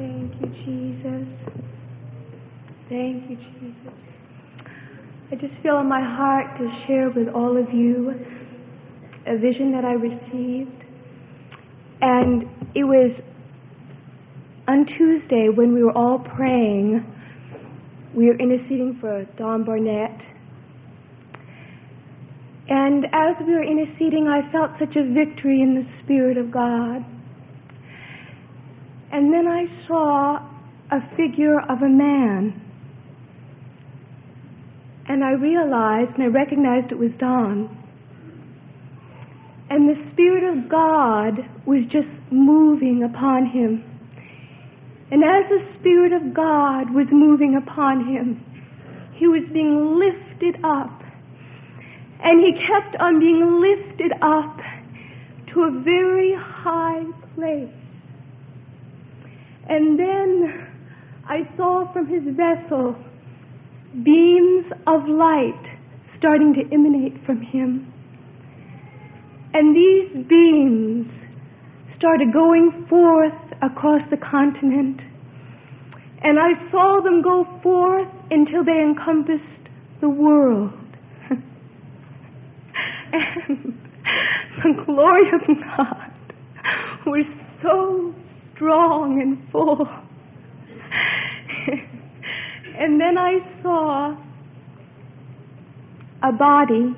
Thank you, Jesus. Thank you, Jesus. I just feel in my heart to share with all of you a vision that I received. And it was on Tuesday when we were all praying. We were interceding for Don Barnett. And as we were interceding, I felt such a victory in the Spirit of God. And then I saw a figure of a man. And I realized and I recognized it was Don. And the Spirit of God was just moving upon him. And as the Spirit of God was moving upon him, he was being lifted up. And he kept on being lifted up to a very high place. And then I saw from his vessel beams of light starting to emanate from him. And these beams started going forth across the continent. And I saw them go forth until they encompassed the world. And the glory of God was so strong and full. And then I saw a body,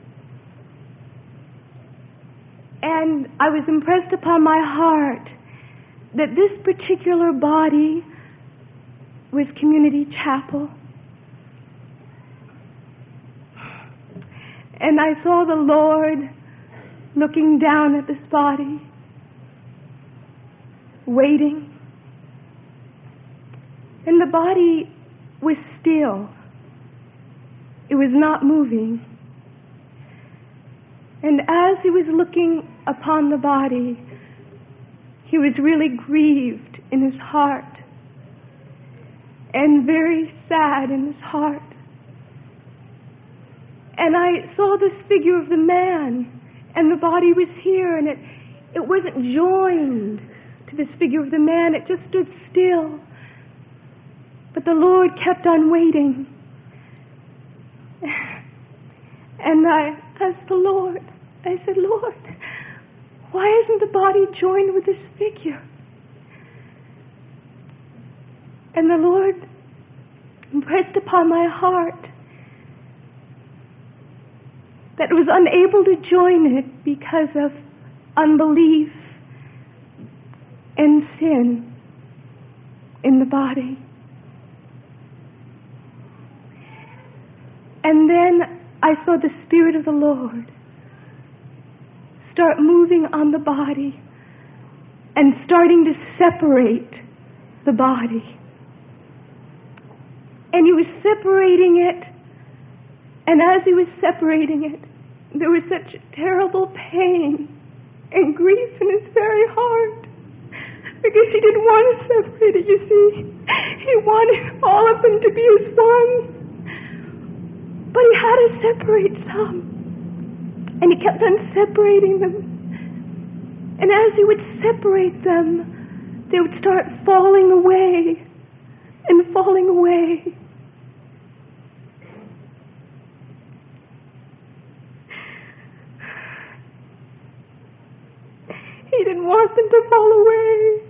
and I was impressed upon my heart that this particular body was Community Chapel. And I saw the Lord looking down at this body, waiting. And the body was still. It was not moving. And as he was looking upon the body, he was really grieved in his heart and very sad in his heart. And I saw this figure of the man, and the body was here, and it wasn't joined to this figure of the man. It just stood still. But the Lord kept on waiting. And I asked the Lord, I said, Lord, why isn't the body joined with this figure? And the Lord impressed upon my heart that it was unable to join it because of unbelief and sin in the body. And then I saw the Spirit of the Lord start moving on the body and starting to separate the body. And he was separating it. And as he was separating it, there was such terrible pain and grief in his very heart. Because he didn't want to separate it, you see. He wanted all of them to be as one. But he had to separate some. And he kept on separating them. And as he would separate them, they would start falling away and falling away. He didn't want them to fall away.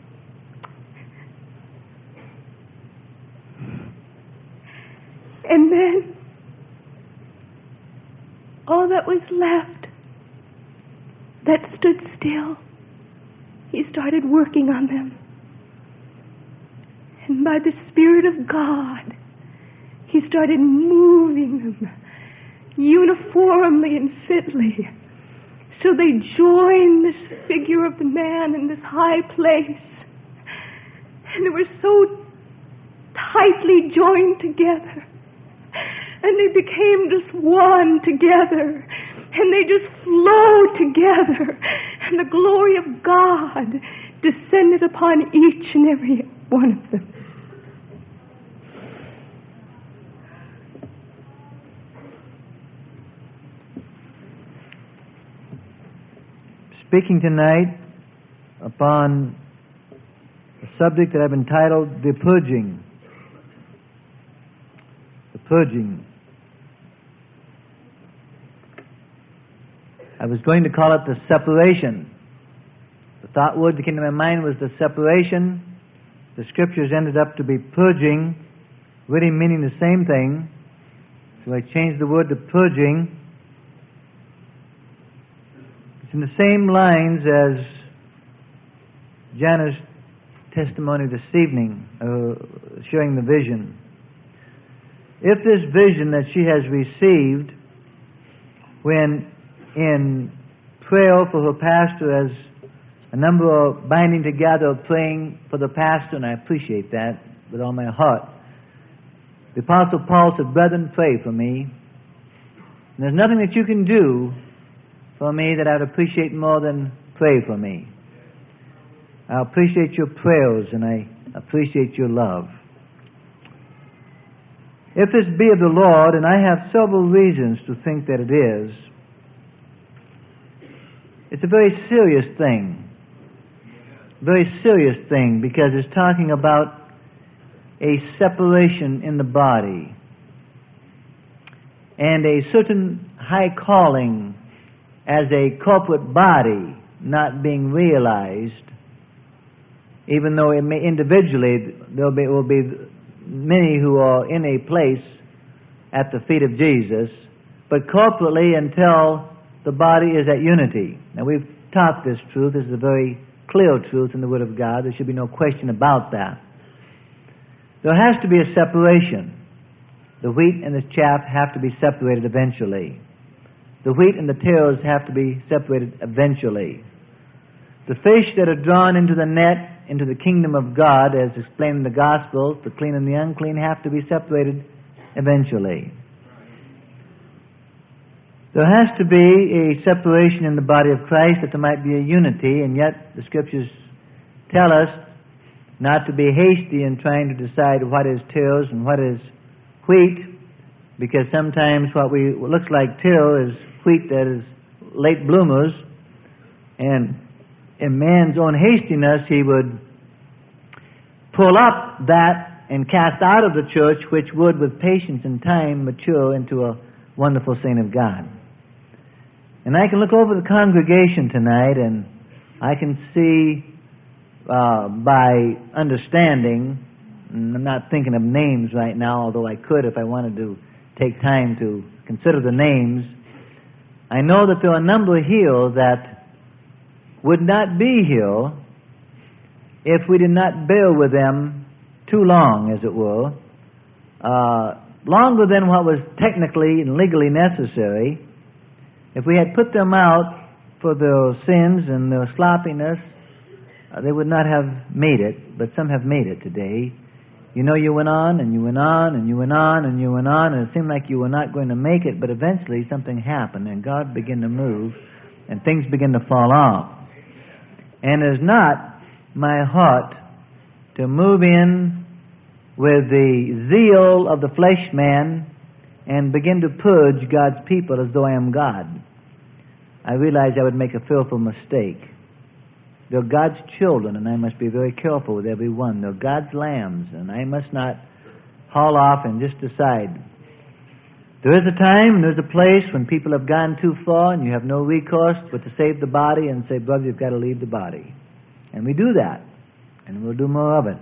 And then all that was left that stood still, he started working on them. And by the Spirit of God, he started moving them uniformly and fitly. So they joined this figure of the man in this high place. And they were so tightly joined together. And they became just one together. And they just flowed together. And the glory of God descended upon each and every one of them. Speaking tonight upon the subject that I've entitled The Purging. The Purging. I was going to call it the separation. The thought word that came to my mind was the separation. The scriptures ended up to be purging, really meaning the same thing. So I changed the word to purging. It's in the same lines as Jana's testimony this evening, sharing the vision. If this vision that she has received when in prayer for her pastor, as a number of binding together, praying for the pastor, and I appreciate that with all my heart. The Apostle Paul said, "Brethren, pray for me." And there's nothing that you can do for me that I'd appreciate more than pray for me. I appreciate your prayers and I appreciate your love. If this be of the Lord, and I have several reasons to think that it is, it's a very serious thing. Very serious thing, because it's talking about a separation in the body and a certain high calling as a corporate body not being realized, even though it may individually there will be many who are in a place at the feet of Jesus, but corporately until the body is at unity. Now we've taught this truth. This is a very clear truth in the Word of God. There should be no question about that. There has to be a separation. The wheat and the chaff have to be separated eventually. The wheat and the tares have to be separated eventually. The fish that are drawn into the net, into the kingdom of God, as explained in the Gospel, the clean and the unclean, have to be separated eventually. There has to be a separation in the body of Christ that there might be a unity, and yet the Scriptures tell us not to be hasty in trying to decide what is tares and what is wheat, because sometimes what looks like tare is wheat that is late bloomers, and in man's own hastiness he would pull up that and cast out of the church which would with patience and time mature into a wonderful saint of God. And I can look over the congregation tonight and I can see by understanding, and I'm not thinking of names right now, although I could if I wanted to take time to consider the names. I know that there are a number here that would not be here if we did not bear with them too long, as it were, longer than what was technically and legally necessary. If we had put them out for their sins and their sloppiness, they would not have made it, but some have made it today. You know, you went on, and you went on, and you went on, and you went on, and it seemed like you were not going to make it, but eventually something happened, and God began to move, and things began to fall off. And it is not my heart to move in with the zeal of the flesh man and begin to purge God's people as though I am God. I realize I would make a fearful mistake. They're God's children, and I must be very careful with every one. They're God's lambs, and I must not haul off and just decide. There is a time and there's a place when people have gone too far and you have no recourse but to save the body and say, brother, you've got to leave the body. And we do that, and we'll do more of it.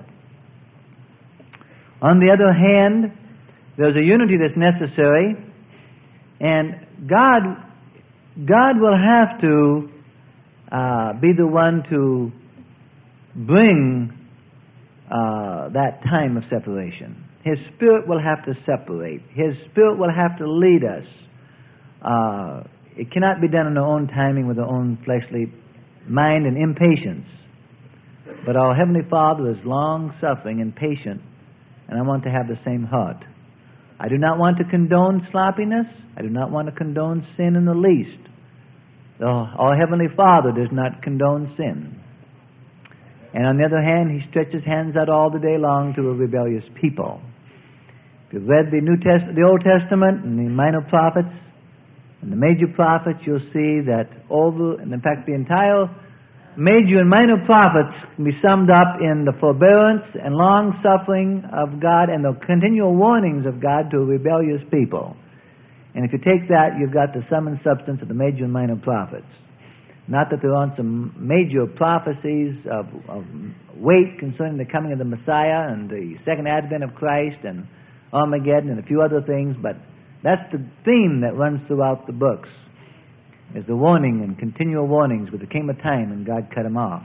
On the other hand, there's a unity that's necessary, and God will have to be the one to bring that time of separation. His Spirit will have to separate. His Spirit will have to lead us. It cannot be done in our own timing with our own fleshly mind and impatience. But our Heavenly Father is long-suffering and patient, and I want to have the same heart. I do not want to condone sloppiness. I do not want to condone sin in the least. Our Heavenly Father does not condone sin. And on the other hand, He stretches hands out all the day long to a rebellious people. If you've read the Old Testament and the minor prophets and the major prophets, you'll see that and in fact the entire major and minor prophets can be summed up in the forbearance and long-suffering of God and the continual warnings of God to a rebellious people. And if you take that, you've got the sum and substance of the major and minor prophets. Not that there aren't some major prophecies of weight concerning the coming of the Messiah and the second advent of Christ and Armageddon and a few other things, but that's the theme that runs throughout the books, is the warning and continual warnings, but there came a time when God cut them off.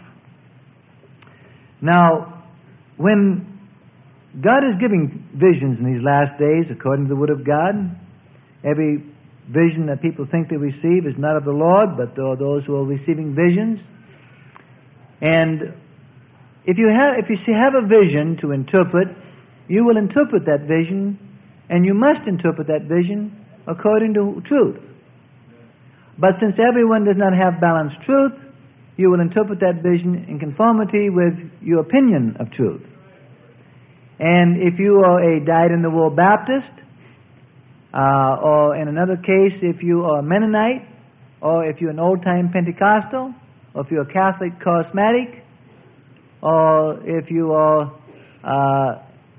Now, when God is giving visions in these last days, according to the Word of God, every vision that people think they receive is not of the Lord, but there are those who are receiving visions. And if you have a vision to interpret, you will interpret that vision, and you must interpret that vision according to truth. But since everyone does not have balanced truth, you will interpret that vision in conformity with your opinion of truth. And if you are a dyed-in-the-wool Baptist, or in another case, if you are a Mennonite, or if you're an old-time Pentecostal, or if you're a Catholic charismatic, or if you are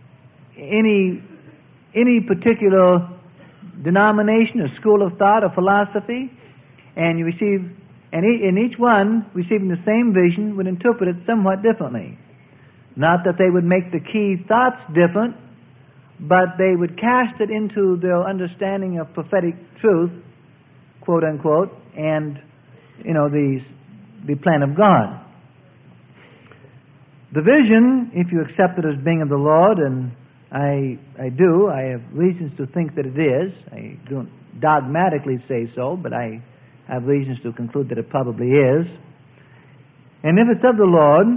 any particular denomination or school of thought or philosophy, and you receive, and in each one receiving the same vision would interpret it somewhat differently. Not that they would make the key thoughts different, but they would cast it into their understanding of prophetic truth, quote unquote, and the plan of God. The vision, if you accept it as being of the Lord, and I have reasons to think that it is. I don't dogmatically say so, but I have reasons to conclude that it probably is. And if it's of the Lord,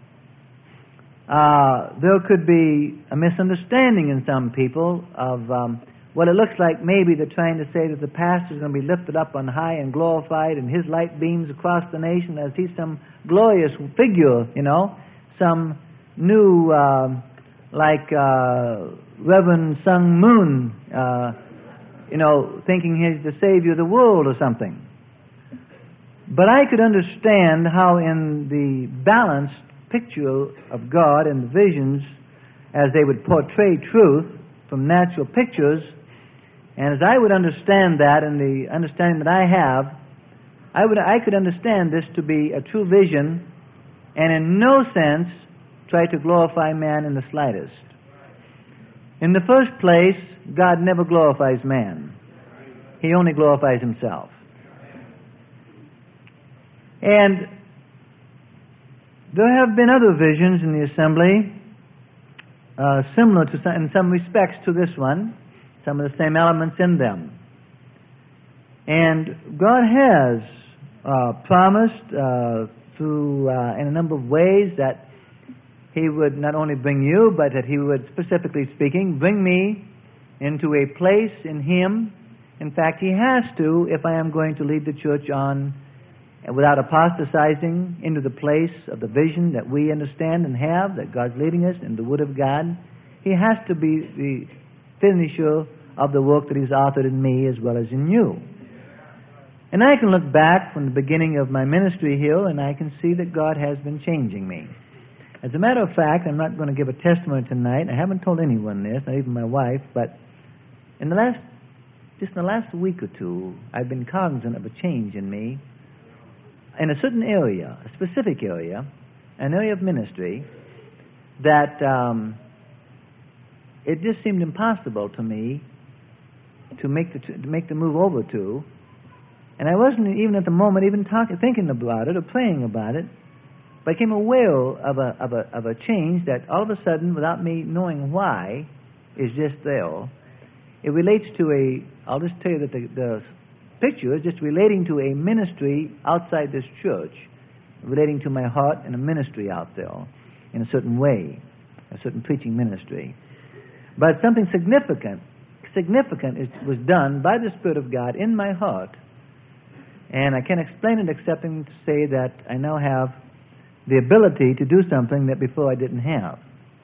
there could be a misunderstanding in some people of what it looks like. Maybe they're trying to say that the pastor is going to be lifted up on high and glorified, and his light beams across the nation as he's some glorious figure, some new, like Reverend Sun Moon, thinking he's the savior of the world or something. But I could understand how in the balanced picture of God and the visions, as they would portray truth from natural pictures, and as I would understand that and the understanding that I have, I could understand this to be a true vision and in no sense try to glorify man in the slightest. In the first place, God never glorifies man. He only glorifies himself. And there have been other visions in the assembly, similar to, in some respects to this one, some of the same elements in them. And God has promised through, in a number of ways, that He would not only bring you, but that He would, specifically speaking, bring me into a place in Him. In fact, He has to, if I am going to lead the church on without apostatizing into the place of the vision that we understand and have, that God's leading us in the Word of God. He has to be the finisher of the work that He's authored in me as well as in you. And I can look back from the beginning of my ministry here, and I can see that God has been changing me. As a matter of fact, I'm not going to give a testimony tonight. I haven't told anyone this, not even my wife, but in the last week or two, I've been cognizant of a change in me in a certain area, a specific area, an area of ministry that it just seemed impossible to me to make the move over to, and I wasn't even at the moment even thinking about it or praying about it, but I became aware of a change that all of a sudden, without me knowing why, is just there. It relates to I'll just tell you that the picture is just relating to a ministry outside this church, relating to my heart and a ministry out there in a certain way, a certain preaching ministry. But something significant was done by the Spirit of God in my heart, and I can't explain it except to say that I now have the ability to do something that before I didn't have.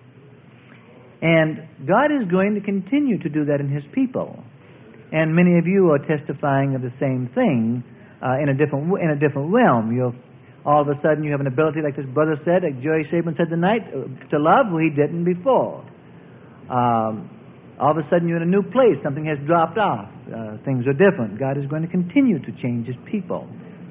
And God is going to continue to do that in His people. And many of you are testifying of the same thing in a different realm. You're all of a sudden you have an ability, like this brother said, like Jerry Saban said tonight, to love who he didn't before. All of a sudden you're in a new place. Something has dropped off. Things are different. God is going to continue to change His people.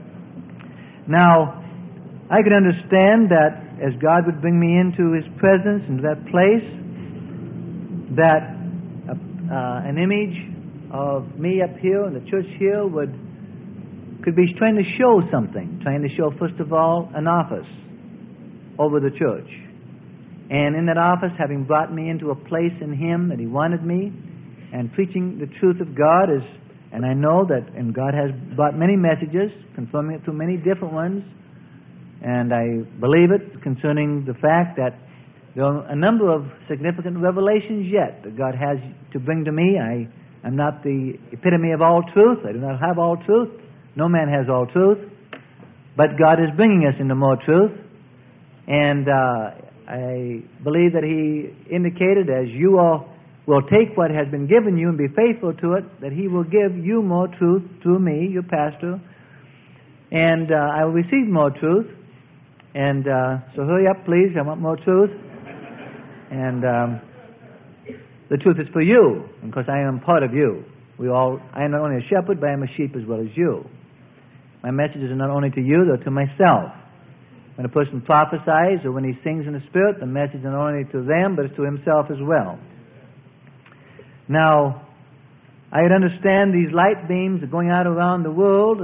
Now, I could understand that as God would bring me into His presence, into that place, that an image of me up here on the church here could be trying to show something, trying to show, first of all, an office over the church. And in that office, having brought me into a place in Him that He wanted me, and preaching the truth of God is, and I know that, and God has brought many messages, confirming it through many different ones, and I believe it concerning the fact that there are a number of significant revelations yet that God has to bring to me. I am not the epitome of all truth. I do not have all truth. No man has all truth. But God is bringing us into more truth. And I believe that He indicated, as you all will take what has been given you and be faithful to it, that He will give you more truth through me, your pastor. And I will receive more truth. And so hurry up, please. I want more truth. And the truth is for you, because I am part of you. I am not only a shepherd, but I am a sheep as well as you. My messages are not only to you, they're to myself. When a person prophesies or when he sings in the Spirit, the message is not only to them, but it's to himself as well. Now, I would understand these light beams going out around the world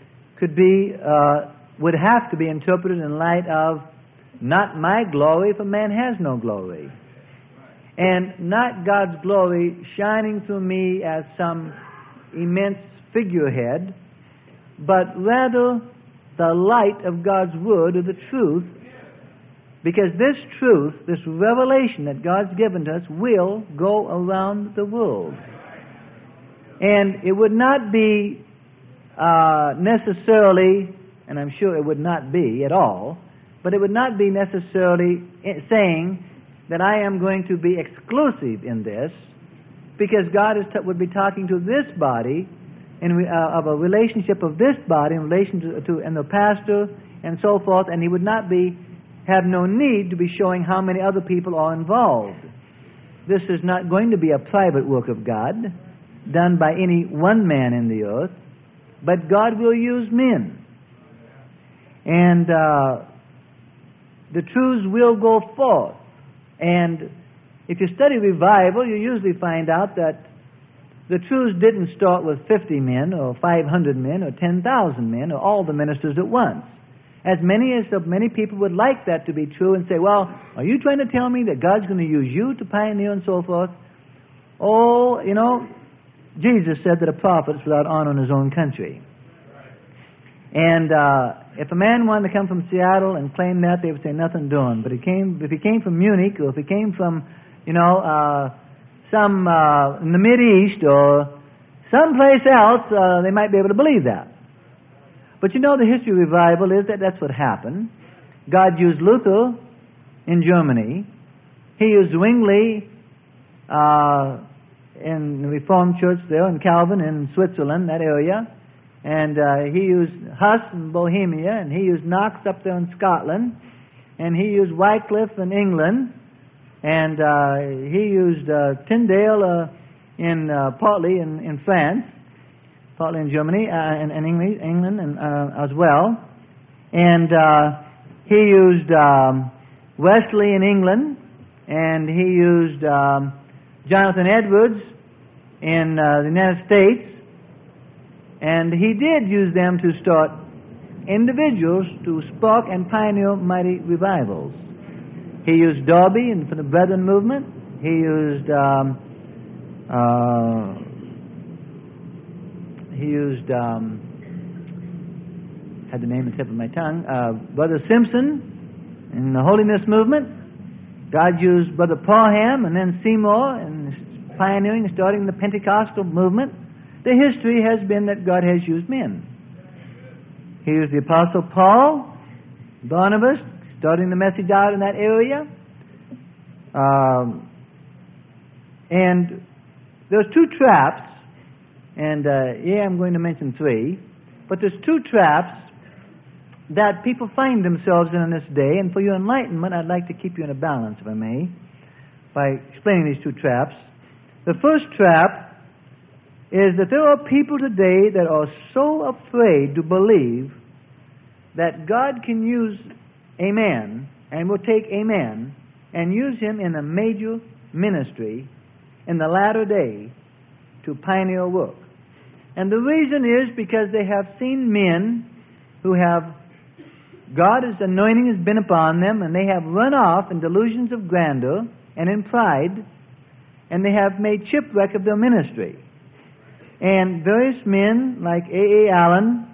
would have to be interpreted in light of not my glory, for man has no glory. And not God's glory shining through me as some immense figurehead, but rather the light of God's Word, or the truth, because this truth, this revelation that God's given to us, will go around the world. And it would not be necessarily, and I'm sure it would not be at all, but it would not be necessarily saying that I am going to be exclusive in this, because God would be talking to this body of a relationship of this body in relation to and the pastor and so forth, and He would not have no need to be showing how many other people are involved. This is not going to be a private work of God done by any one man in the earth, but God will use men. And the truths will go forth. And if you study revival, you usually find out that the truths didn't start with 50 men or 500 men or 10,000 men or all the ministers at once. As many people would like that to be true and say, well, are you trying to tell me that God's going to use you to pioneer and so forth? Oh, Jesus said that a prophet is without honor in his own country. And if a man wanted to come from Seattle and claim that, they would say nothing doing. But if he came from Munich, or if he came from, some in the Mideast or someplace else, they might be able to believe that. But the history of revival is that that's what happened. God used Luther in Germany. He used Zwingli in the Reformed Church there, and Calvin in Switzerland, that area. And he used Huss in Bohemia, and he used Knox up there in Scotland, and he used Wycliffe in England, and he used Tyndale partly in France, partly in Germany, and England and, as well. And he used Wesley in England, and he used Jonathan Edwards in the United States. And he did use them to start individuals to spark and pioneer mighty revivals. He used Darby for the Brethren movement. He used had the name on the tip of my tongue, Brother Simpson in the Holiness movement. God used Brother Parham and then Seymour in pioneering and starting the Pentecostal movement. The history has been that God has used men. He used the Apostle Paul, Barnabas, starting the message out in that area. And there's two traps, and I'm going to mention three, but there's two traps that people find themselves in this day, and for your enlightenment, I'd like to keep you in a balance, if I may, by explaining these two traps. The first trap is that there are people today that are so afraid to believe that God can use a man, and will take a man, and use him in a major ministry in the latter day to pioneer work. And the reason is because they have seen men who have God's anointing has been upon them, and they have run off in delusions of grandeur and in pride, and they have made shipwreck of their ministry. And various men like A.A. Allen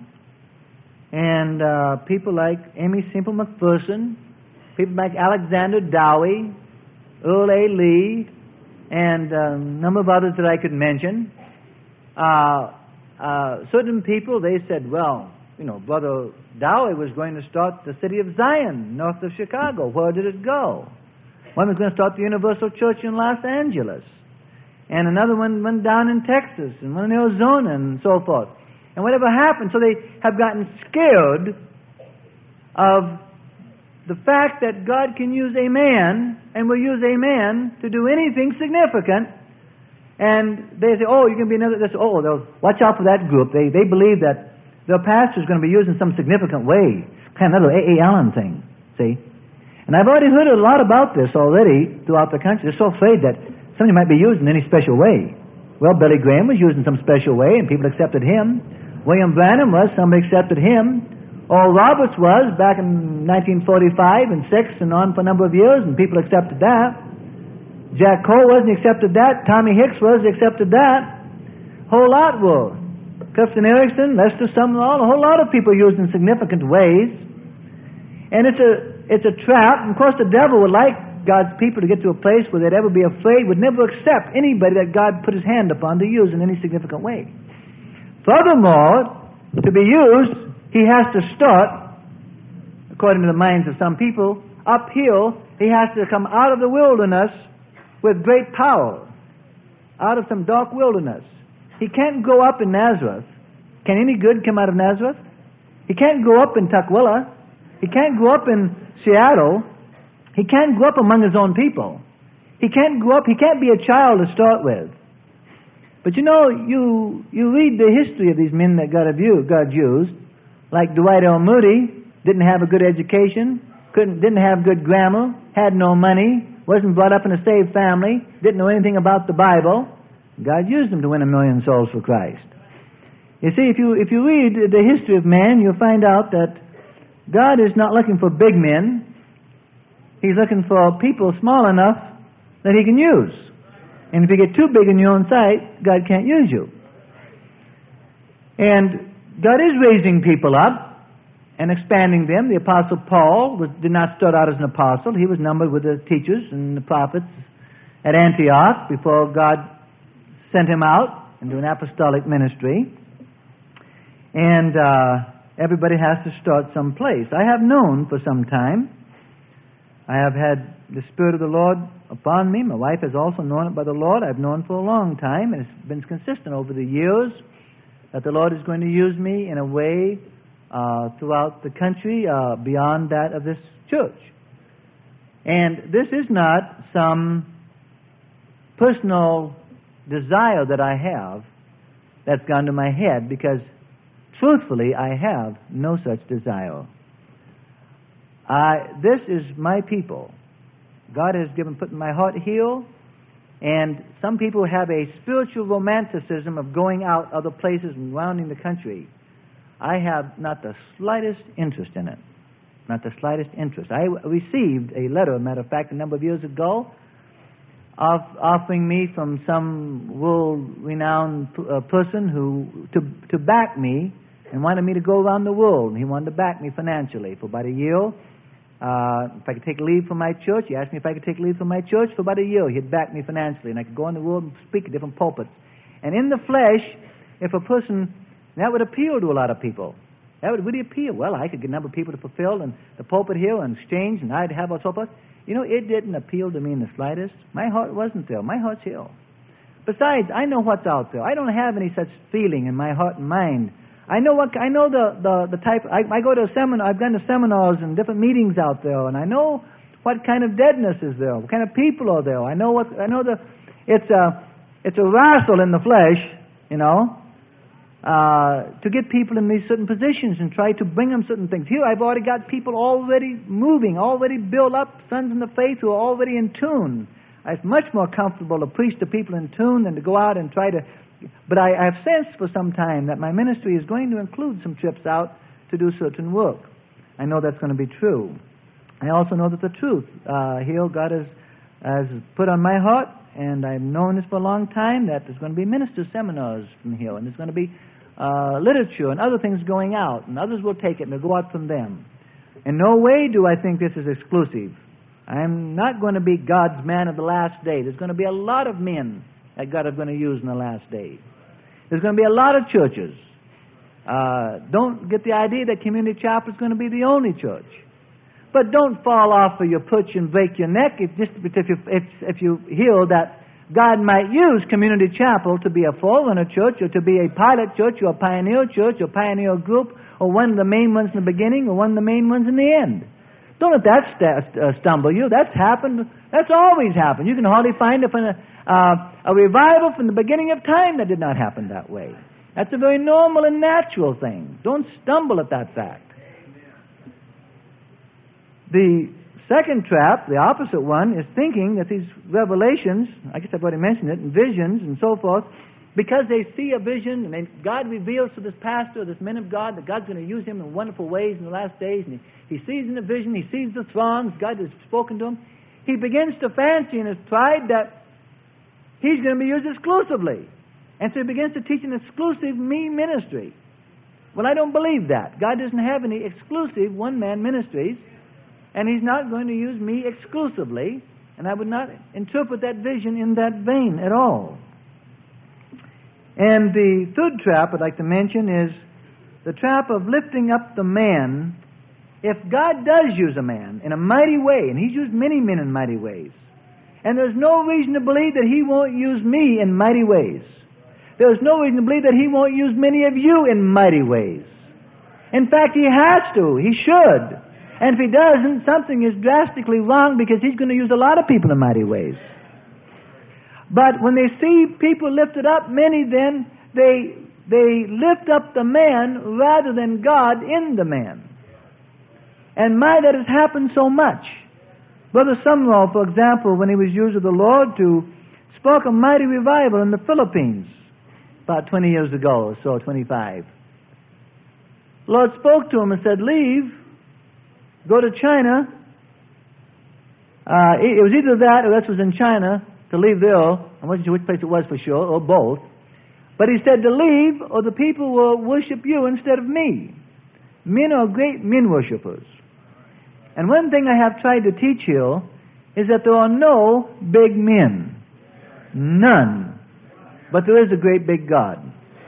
and people like Aimee Semple McPherson, people like Alexander Dowie, Earl A. Lee, and a number of others that I could mention, certain people, they said, well, you know, Brother Dowie was going to start the City of Zion, north of Chicago. Where did it go? One was going to start the Universal Church in Los Angeles. And another one went down in Texas, and one in Arizona, and so forth. And whatever happened, so they have gotten scared of the fact that God can use a man, and will use a man to do anything significant. And they say, oh, you can be another, oh, they'll watch out for that group. They believe that their pastor's going to be used in some significant way. Kind of another A.A. Allen thing, see? And I've already heard a lot about this already throughout the country. They're so afraid that somebody might be used in any special way. Well, Billy Graham was used in some special way, and people accepted him. William Branham was, somebody accepted him. Oral Roberts was back in 1945 and 6 and on for a number of years, and people accepted that. Jack Cole was, and accepted that. Tommy Hicks was, accepted that. Whole lot were. Clifton Erickson, Lester Sumrall, a whole lot of people used in significant ways. And it's a trap. And of course, the devil would like God's people to get to a place where they'd ever be afraid, would never accept anybody that God put his hand upon to use in any significant way. Furthermore, to be used, he has to start, according to the minds of some people, uphill. He has to come out of the wilderness with great power, out of some dark wilderness. He can't go up in Nazareth. Can any good come out of Nazareth? He can't go up in Tukwila. He can't go up in Seattle. He can't go up among his own people. He can't go up. He can't be a child to start with. But you know, you read the history of these men that God used, like Dwight L. Moody, didn't have a good education, didn't have good grammar, had no money, wasn't brought up in a saved family, didn't know anything about the Bible. God used him to win 1 million souls for Christ. You see, if you read the history of man, you'll find out that God is not looking for big men. He's looking for people small enough that he can use. And if you get too big in your own sight, God can't use you. And God is raising people up and expanding them. The Apostle Paul did not start out as an apostle. He was numbered with the teachers and the prophets at Antioch before God sent him out into an apostolic ministry. And everybody has to start someplace. I have known for some time. I have had the Spirit of the Lord upon me. My wife has also known it by the Lord. I've known for a long time, and it's been consistent over the years that the Lord is going to use me in a way throughout the country beyond that of this church. And this is not some personal desire that I have that's gone to my head, because truthfully I have no such desire. This is my people. God has put my heart here, and some people have a spiritual romanticism of going out other places and rounding the country. I have not the slightest interest in it. Not the slightest interest. I received a letter, a matter of fact, a number of years ago, offering me from some world-renowned person to back me and wanted me to go around the world. He wanted to back me financially for about a year. If I could take leave from my church, he asked me if I could take leave from my church for about a year. He'd back me financially, and I could go in the world and speak at different pulpits. And in the flesh, if a person, that would appeal to a lot of people. That would really appeal. Well, I could get a number of people to fulfill in the pulpit here and exchange, and I'd have a so forth. You know, it didn't appeal to me in the slightest. My heart wasn't there. My heart's here. Besides, I know what's out there. I don't have any such feeling in my heart and mind I know the type. I go to a seminar. I've gone to seminars and different meetings out there, and I know what kind of deadness is there, what kind of people are there. It's a wrestle in the flesh, to get people in these certain positions and try to bring them certain things. Here I've already got people already moving, already built up, sons in the faith who are already in tune. It's much more comfortable to preach to people in tune than to go out and try to... But I have sensed for some time that my ministry is going to include some trips out to do certain work. I know that's going to be true. I also know that the truth here God has put on my heart, and I've known this for a long time, that there's going to be minister seminars from here, and there's going to be literature and other things going out, and others will take it and they'll go out from them. In no way do I think this is exclusive. I'm not going to be God's man of the last day. There's going to be a lot of men that God is going to use in the last day. There's going to be a lot of churches. Don't get the idea that Community Chapel is going to be the only church. But don't fall off of your perch and break your neck if you hear that God might use Community Chapel to be a forerunner church, or to be a pilot church, or a pioneer church, or pioneer group, or one of the main ones in the beginning, or one of the main ones in the end. Don't let that stumble you. That's happened. That's always happened. You can hardly find a revival from the beginning of time that did not happen that way. That's a very normal and natural thing. Don't stumble at that fact. The second trap, the opposite one, is thinking that these revelations, I guess I've already mentioned it, and visions and so forth, because they see a vision and God reveals to this pastor, this man of God, that God's going to use him in wonderful ways in the last days, and he sees in the vision, he sees the throngs, God has spoken to him, he begins to fancy in his pride that he's going to be used exclusively. And so he begins to teach an exclusive me ministry. Well, I don't believe that. God doesn't have any exclusive one-man ministries, and he's not going to use me exclusively, and I would not interpret that vision in that vein at all. And the third trap I'd like to mention is the trap of lifting up the man. If God does use a man in a mighty way, and he's used many men in mighty ways, and there's no reason to believe that he won't use me in mighty ways. There's no reason to believe that he won't use many of you in mighty ways. In fact, he has to. He should. And if he doesn't, something is drastically wrong, because he's going to use a lot of people in mighty ways. But when they see people lifted up, many then, they lift up the man rather than God in the man. And that has happened so much. Brother Sumrall, for example, when he was used of the Lord, spoke a mighty revival in the Philippines about 20 years ago or so, 25. The Lord spoke to him and said, leave, go to China. It was either that or this was in China, to leave there. I wasn't sure which place it was for sure, or both. But he said to leave, or the people will worship you instead of me. Men are great men worshippers. And one thing I have tried to teach here is that there are no big men. None. But there is a great big God.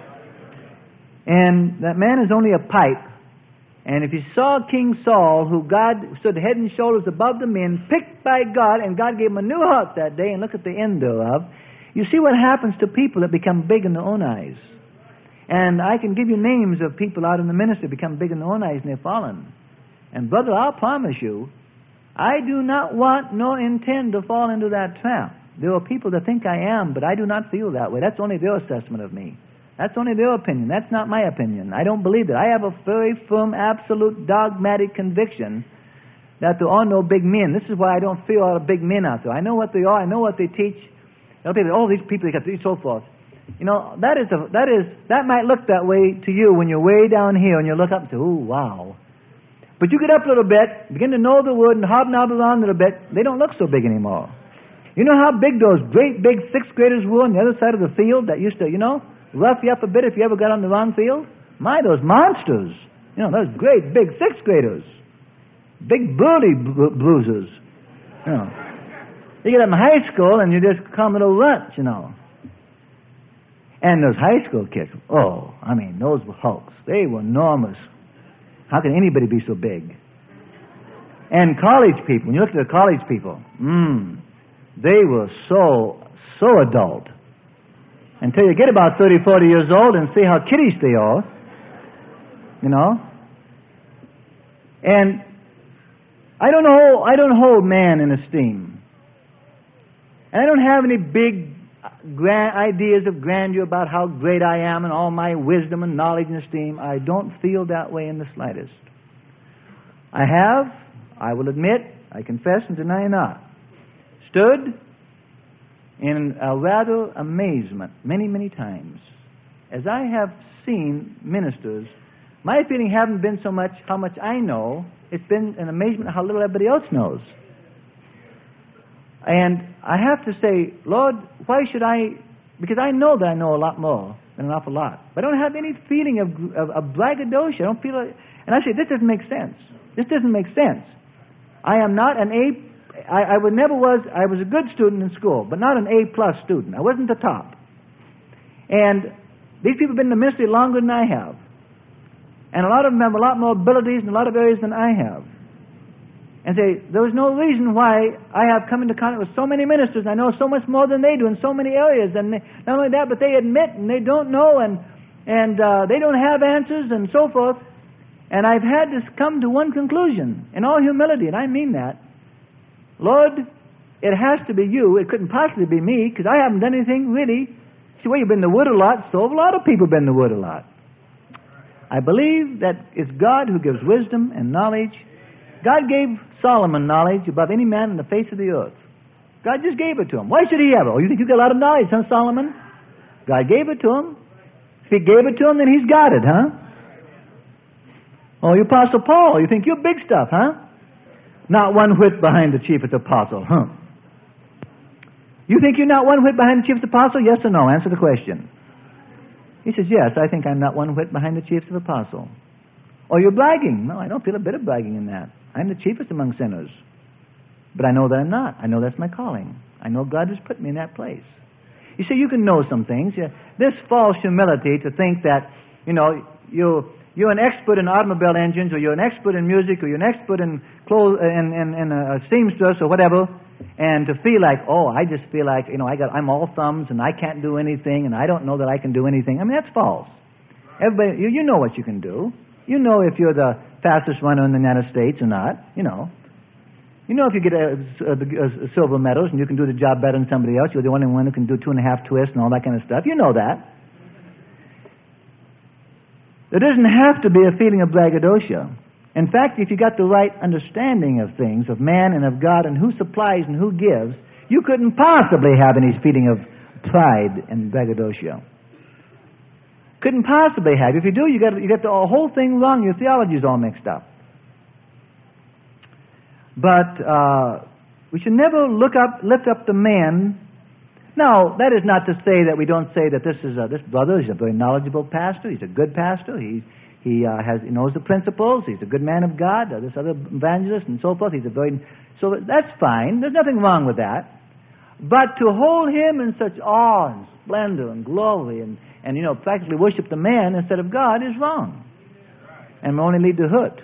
And that man is only a pipe. And if you saw King Saul, who God stood head and shoulders above the men, picked by God, and God gave him a new heart that day, and look at the end thereof, you see what happens to people that become big in their own eyes. And I can give you names of people out in the ministry become big in their own eyes and they've fallen. And brother, I'll promise you, I do not want nor intend to fall into that trap. There are people that think I am, but I do not feel that way. That's only their assessment of me. That's only their opinion. That's not my opinion. I don't believe that. I have a very firm, absolute, dogmatic conviction that there are no big men. This is why I don't feel a lot of big men out there. I know what they are. I know what they teach. These people, they got these so forth. That might look that way to you when you're way down here and you look up and say, "Ooh, wow." But you get up a little bit, begin to know the Word, and hobnob around a little bit. They don't look so big anymore. You know how big those great big sixth graders were on the other side of the field that used to, rough you up a bit if you ever got on the wrong field? My, those monsters. Those great big sixth graders. Big burly bruisers. You get them in high school and you just come little runts, And those high school kids, those were hulks. They were enormous. How can anybody be so big? And college people, when you look at the college people, they were so adult. Until you get about 30, 40 years old and see how kiddish they are. you know. And I don't hold man in esteem. And I don't have any big grand ideas of grandeur about how great I am and all my wisdom and knowledge and esteem. I don't feel that way in the slightest. I will admit, I confess and deny not, stood in a rather amazement many, many times. As I have seen ministers, my feeling haven't been so much how much I know, it's been an amazement how little everybody else knows. And I have to say, Lord, why should I, because I know that I know a lot more than an awful lot. But I don't have any feeling of braggadocio. I don't feel like, and I say, this doesn't make sense. This doesn't make sense. I am not an I was a good student in school, but not an A-plus student. I wasn't the top. And these people have been in the ministry longer than I have. And a lot of them have a lot more abilities in a lot of areas than I have. And say, there was no reason why I have come into contact with so many ministers. I know so much more than they do in so many areas. And not only that, but they admit and they don't know and they don't have answers and so forth. And I've had to come to one conclusion in all humility, and I mean that. Lord, it has to be you. It couldn't possibly be me because I haven't done anything really. See, well, you've been in the wood a lot, so have a lot of people been in the wood a lot. I believe that it's God who gives wisdom and knowledge. God gave Solomon knowledge above any man on the face of the earth. God just gave it to him. Why should he have it? Oh, you think you got a lot of knowledge, huh, Solomon? God gave it to him. If he gave it to him, then he's got it, huh? Oh, you Apostle Paul, you think you're big stuff, huh? Not one whit behind the chiefest apostle, huh? You think you're not one whit behind the chiefest apostle? Yes or no? Answer the question. He says, yes, I think I'm not one whit behind the chiefest apostle. Oh, you're bragging. No, I don't feel a bit of bragging in that. I'm the chiefest among sinners. But I know that I'm not. I know that's my calling. I know God has put me in that place. You see, you can know some things. This false humility to think that, you know, you're an expert in automobile engines, or you're an expert in music, or you're an expert in clothes, in a seamstress or whatever, and to feel like, oh, I just feel like, you know, I'm all thumbs and I can't do anything, and I don't know that I can do anything. I mean, that's false. Everybody, you know what you can do. You know if you're the fastest runner in the United States or not. You know if you get silver medals and you can do the job better than somebody else. You're the only one who can do 2.5 twists and all that kind of stuff. You know that. There doesn't have to be a feeling of braggadocio. In fact, if you got the right understanding of things, of man and of God, and who supplies and who gives, you couldn't possibly have any feeling of pride and braggadocio. Couldn't possibly have. If you do, you got the whole thing wrong. Your theology's all mixed up. But we should never lift up the man. Now, that is not to say that we don't say that this brother is a very knowledgeable pastor. He's a good pastor. He knows the principles. He's a good man of God. This other evangelist and so forth. So that's fine. There's nothing wrong with that. But to hold him in such awe and splendor and glory and practically worship the man instead of God is wrong, and will only lead to hurt.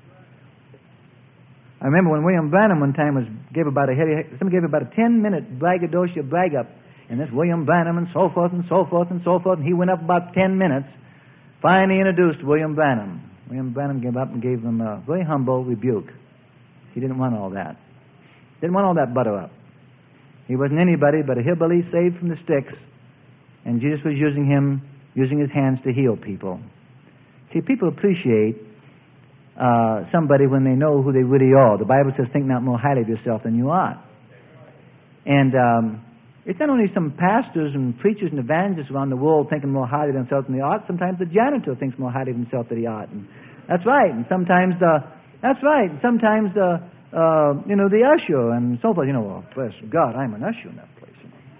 I remember when William Branham one time gave about a 10-minute braggadocio brag up, and this William Branham and so forth and so forth and so forth, and he went up about 10 minutes. Finally introduced William Branham. William Branham came up and gave him a very humble rebuke. He didn't want all that. Didn't want all that butter up. He wasn't anybody but a hillbilly saved from the sticks, and Jesus was using his hands to heal people. See, people appreciate somebody when they know who they really are. The Bible says, think not more highly of yourself than you ought. And it's not only some pastors and preachers and evangelists around the world thinking more highly of themselves than they ought. Sometimes the janitor thinks more highly of himself than he ought. And that's right. And sometimes the usher and so forth. Well, bless God, I'm an usher in that place.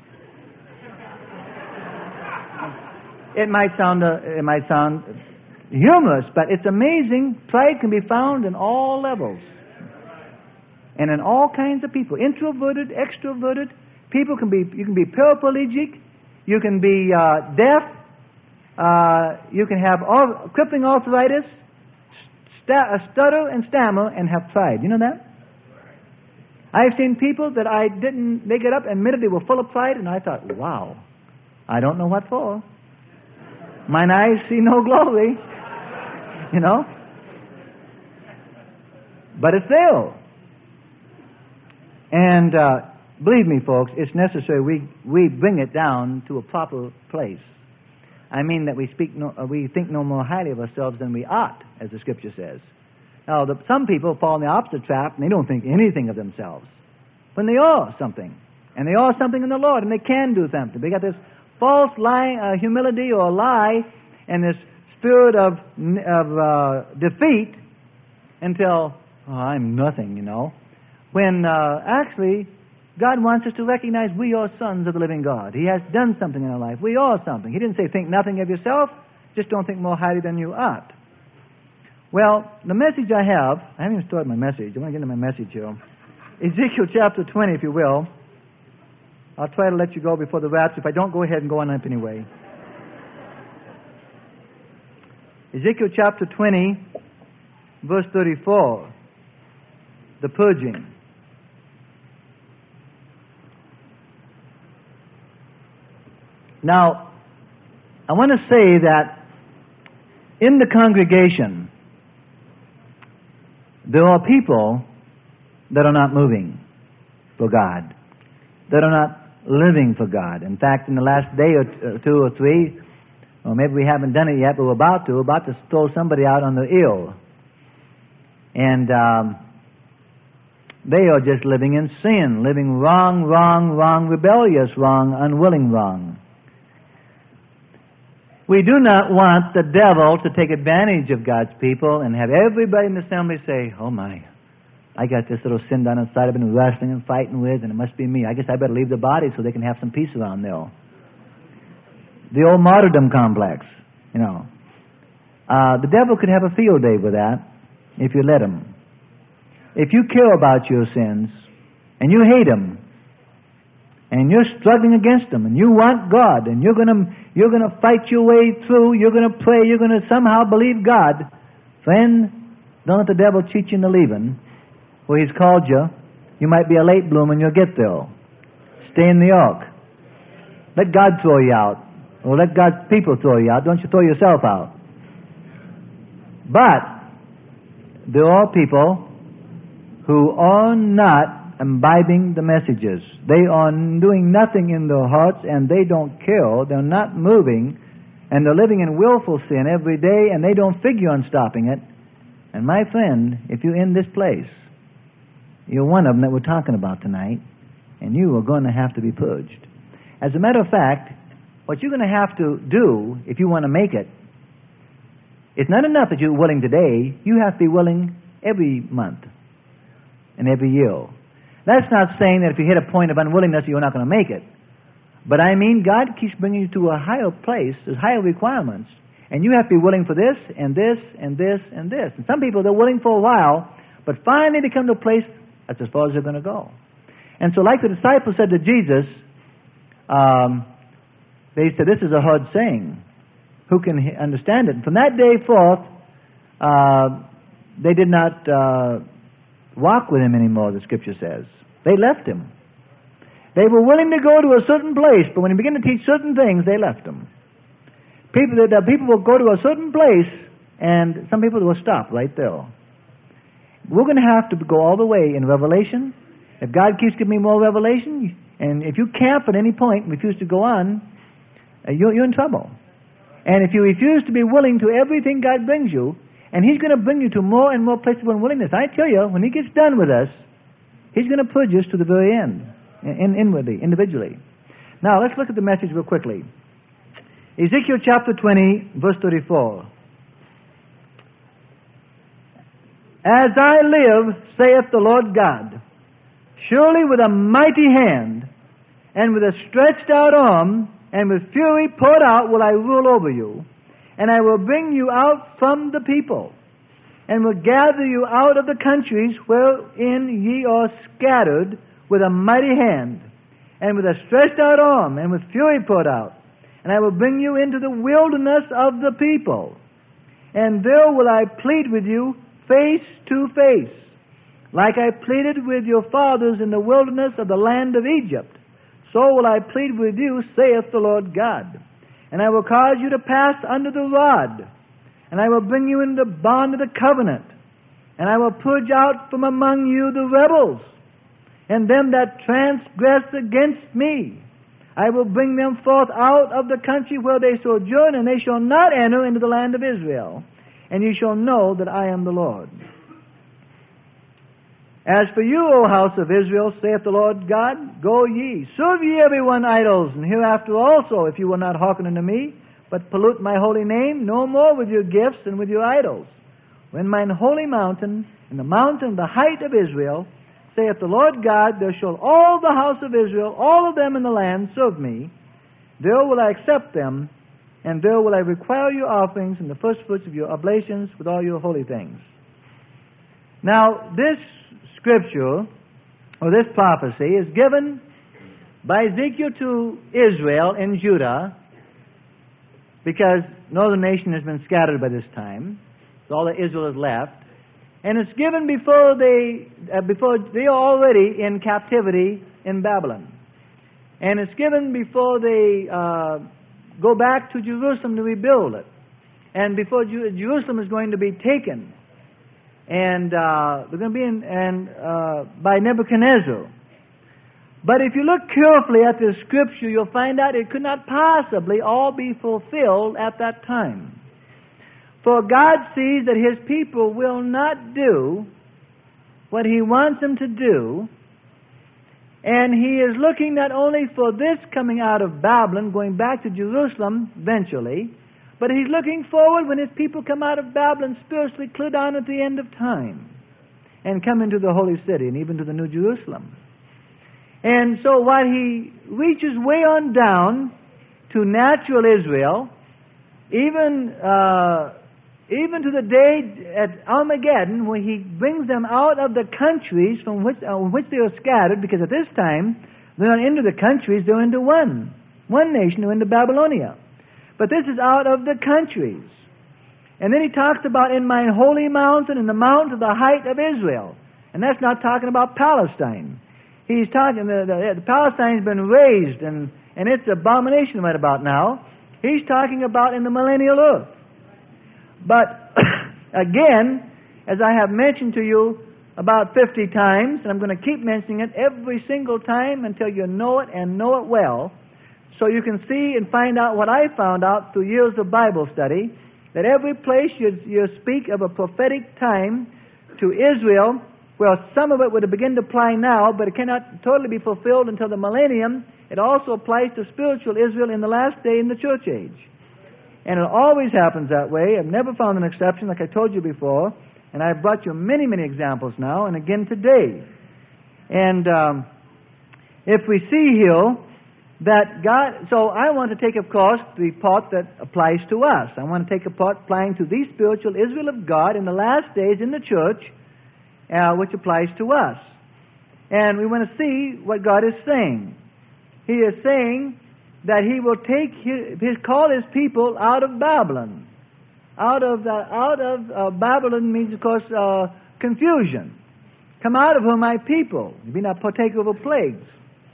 It might sound humorous, but it's amazing. Pride can be found in all levels and in all kinds of people. Introverted, extroverted. You can be paraplegic. You can be deaf. You can have crippling arthritis, stutter and stammer, and have pride. You know that? I've seen people that they get up and admitted they were full of pride, and I thought, wow, I don't know what for. Mine eyes see no glory. you know. But it's there. And believe me, folks, it's necessary we bring it down to a proper place. I mean that we think no more highly of ourselves than we ought, as the Scripture says. Now, some people fall in the opposite trap, and they don't think anything of themselves. When they are something. And they are something in the Lord, and they can do something. They got this false humility or lie, and this spirit of defeat until, I'm nothing, you know. When actually, God wants us to recognize we are sons of the living God. He has done something in our life. We are something. He didn't say think nothing of yourself, just don't think more highly than you ought. Well, the message I haven't even started my message. I want to get into my message here. Ezekiel chapter 20, if you will. I'll try to let you go before the rapture. If I don't, go ahead and go on up anyway. Ezekiel chapter 20, verse 34. The purging. Now, I want to say that in the congregation, there are people that are not moving for God, that are not living for God. In fact, in the last day or two or three, or maybe we haven't done it yet, but we're about to throw somebody out on the ill. And they are just living in sin, living wrong, rebellious wrong, unwilling wrong. We do not want the devil to take advantage of God's people and have everybody in the assembly say, oh my, I got this little sin down inside I've been wrestling and fighting with, and it must be me. I guess I better leave the body so they can have some peace around there. The old martyrdom complex, you know. The devil could have a field day with that if you let him. If you care about your sins and you hate them and you're struggling against them and you want God and you're gonna fight your way through, you're gonna pray, you're gonna somehow believe God, friend, don't let the devil cheat you into leaving where he's called you. You might be a late bloomer and you'll get there. Stay in the ark. Let God throw you out, or let God's people throw you out. Don't you throw yourself out. But there are people who are not imbibing the messages. They are doing nothing in their hearts, and they don't care. They're not moving, and they're living in willful sin every day, and they don't figure on stopping it. And my friend, if you're in this place, you're one of them that we're talking about tonight, and you are going to have to be purged. As a matter of fact, what you're going to have to do if you want to make it, it's not enough that you're willing today. You have to be willing every month and every year. That's not saying that if you hit a point of unwillingness, you're not going to make it. But I mean, God keeps bringing you to a higher place. There's higher requirements. And you have to be willing for this, and this, and this, and this. And some people, they're willing for a while, but finally they come to a place that's as far as they're going to go. And so like the disciples said to Jesus, they said, this is a hard saying. Who can understand it? And from that day forth, they did not walk with him anymore, the Scripture says. They left him. They were willing to go to a certain place, but when he began to teach certain things, they left him. People will go to a certain place, and some people will stop right there. We're going to have to go all the way in Revelation. If God keeps giving me more revelation, and if you camp at any point and refuse to go on, you're in trouble. And if you refuse to be willing to everything God brings you, and He's going to bring you to more and more places of unwillingness, I tell you, when He gets done with us, He's going to purge us to the very end, inwardly, individually. Now, let's look at the message real quickly. Ezekiel chapter 20, verse 34. As I live, saith the Lord God, surely with a mighty hand, and with a stretched out arm, and with fury poured out will I rule over you, and I will bring you out from the people, and will gather you out of the countries wherein ye are scattered with a mighty hand, and with a stretched out arm, and with fury poured out, and I will bring you into the wilderness of the people, and there will I plead with you face to face, like I pleaded with your fathers in the wilderness of the land of Egypt. So will I plead with you, saith the Lord God. And I will cause you to pass under the rod, and I will bring you into the bond of the covenant, and I will purge out from among you the rebels, and them that transgress against me. I will bring them forth out of the country where they sojourn, and they shall not enter into the land of Israel. And ye shall know that I am the Lord. As for you, O house of Israel, saith the Lord God, go ye, serve ye every one idols, and hereafter also, if you will not hearken unto me, but pollute my holy name, no more with your gifts and with your idols. When mine holy mountain, and the mountain, the height of Israel, saith the Lord God, there shall all the house of Israel, all of them in the land, serve me. There will I accept them, and there will I require your offerings and the firstfruits of your oblations with all your holy things. Now, this scripture, or this prophecy, is given by Ezekiel to Israel in Judah, because northern nation has been scattered by this time, so all that Israel is left. And it's given before they are already in captivity in Babylon. And it's given before they go back to Jerusalem to rebuild it. And before Jerusalem is going to be taken. And they're going to be by Nebuchadnezzar. But if you look carefully at this scripture, you'll find out it could not possibly all be fulfilled at that time. For God sees that His people will not do what He wants them to do, and He is looking not only for this coming out of Babylon, going back to Jerusalem eventually, but He's looking forward when His people come out of Babylon spiritually clear down at the end of time and come into the holy city and even to the New Jerusalem. And so while He reaches way on down to natural Israel, even to the day at Armageddon, when He brings them out of the countries from which they are scattered, because at this time, they're not into the countries, they're into one nation, they're into Babylonia. But this is out of the countries. And then He talks about in mine holy mountain, in the mountain of the height of Israel. And that's not talking about Palestine. He's talking, the Palestine's been raised, and it's abomination right about now. He's talking about in the millennial earth. But, again, as I have mentioned to you about 50 times, and I'm going to keep mentioning it every single time until you know it and know it well, so you can see and find out what I found out through years of Bible study, that every place you speak of a prophetic time to Israel, well, some of it would begin to apply now, but it cannot totally be fulfilled until the millennium. It also applies to spiritual Israel in the last day in the church age. And it always happens that way. I've never found an exception, like I told you before. And I've brought you many, many examples now, and again today. And if we see here that God... So I want to take, of course, the part that applies to us. I want to take a part applying to the spiritual Israel of God in the last days in the church, which applies to us. And we want to see what God is saying. He is saying that He will call His people out of Babylon. Out of Babylon means, of course, confusion. Come out of her, my people, be not partaker of her plagues.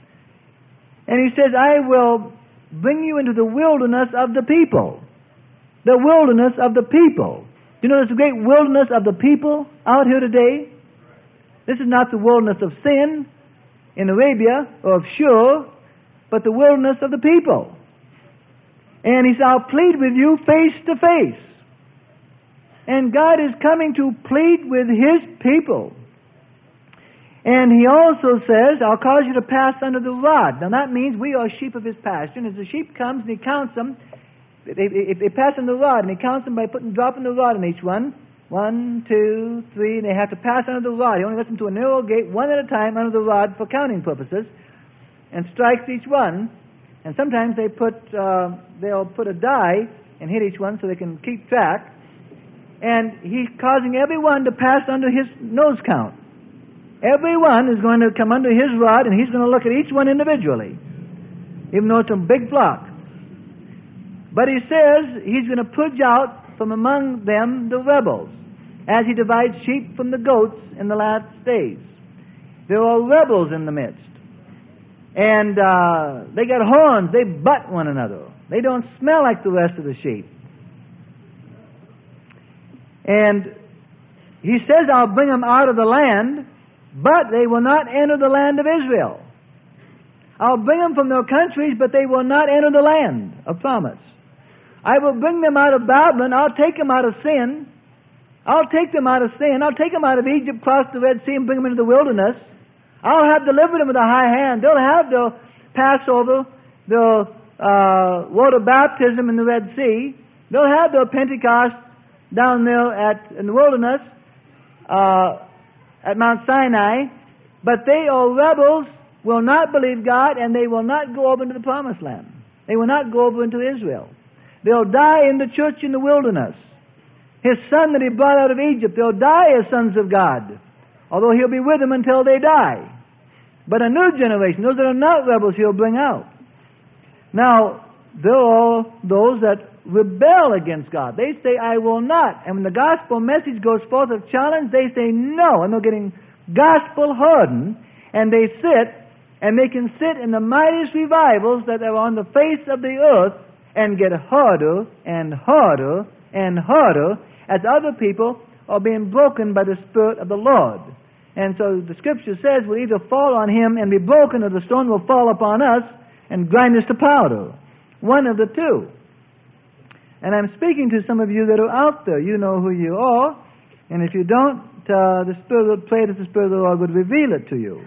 And He says, I will bring you into the wilderness of the people. The wilderness of the people. Do you know there's a great wilderness of the people out here today? This is not the wilderness of sin in Arabia or of Shur, but the wilderness of the people. And He said, I'll plead with you face to face. And God is coming to plead with His people. And He also says, I'll cause you to pass under the rod. Now that means we are sheep of His pasture. And as the sheep comes and He counts them, they pass under the rod, and He counts them by dropping the rod on each one. 1, 2, 3, and they have to pass under the rod. He only lets them to a narrow gate, one at a time, under the rod for counting purposes, and strikes each one. And sometimes they'll put a die and hit each one so they can keep track. And He's causing everyone to pass under His nose count. Everyone is going to come under His rod, and He's going to look at each one individually, even though it's a big flock. But He says He's going to purge out from among them the rebels, as He divides sheep from the goats in the last days. There are rebels in the midst. And they got horns. They butt one another. They don't smell like the rest of the sheep. And he says, I'll bring them out of the land, but they will not enter the land of Israel. I'll bring them from their countries, but they will not enter the land of promise. I will bring them out of Babylon. I'll take them out of sin. I'll take them out of sin. I'll take them out of Egypt, cross the Red Sea, and bring them into the wilderness. I'll have delivered them with a high hand. They'll have the Passover, the water baptism in the Red Sea. They'll have their Pentecost down there in the wilderness at Mount Sinai. But they are rebels, will not believe God, and they will not go over into the Promised Land. They will not go over into Israel. They'll die in the church in the wilderness. His son that he brought out of Egypt, they'll die as sons of God, although he'll be with them until they die. But a new generation, those that are not rebels, he'll bring out. Now, there are those that rebel against God. They say, I will not. And when the gospel message goes forth of challenge, they say no. And they're getting gospel hardened, and they sit, and they can sit in the mightiest revivals that are on the face of the earth and get harder and harder and harder as other people are being broken by the Spirit of the Lord. And so the Scripture says we'll either fall on him and be broken, or the stone will fall upon us and grind us to powder. One of the two. And I'm speaking to some of you that are out there. You know who you are. And if you don't, the Spirit, pray that the Spirit of the Lord would reveal it to you.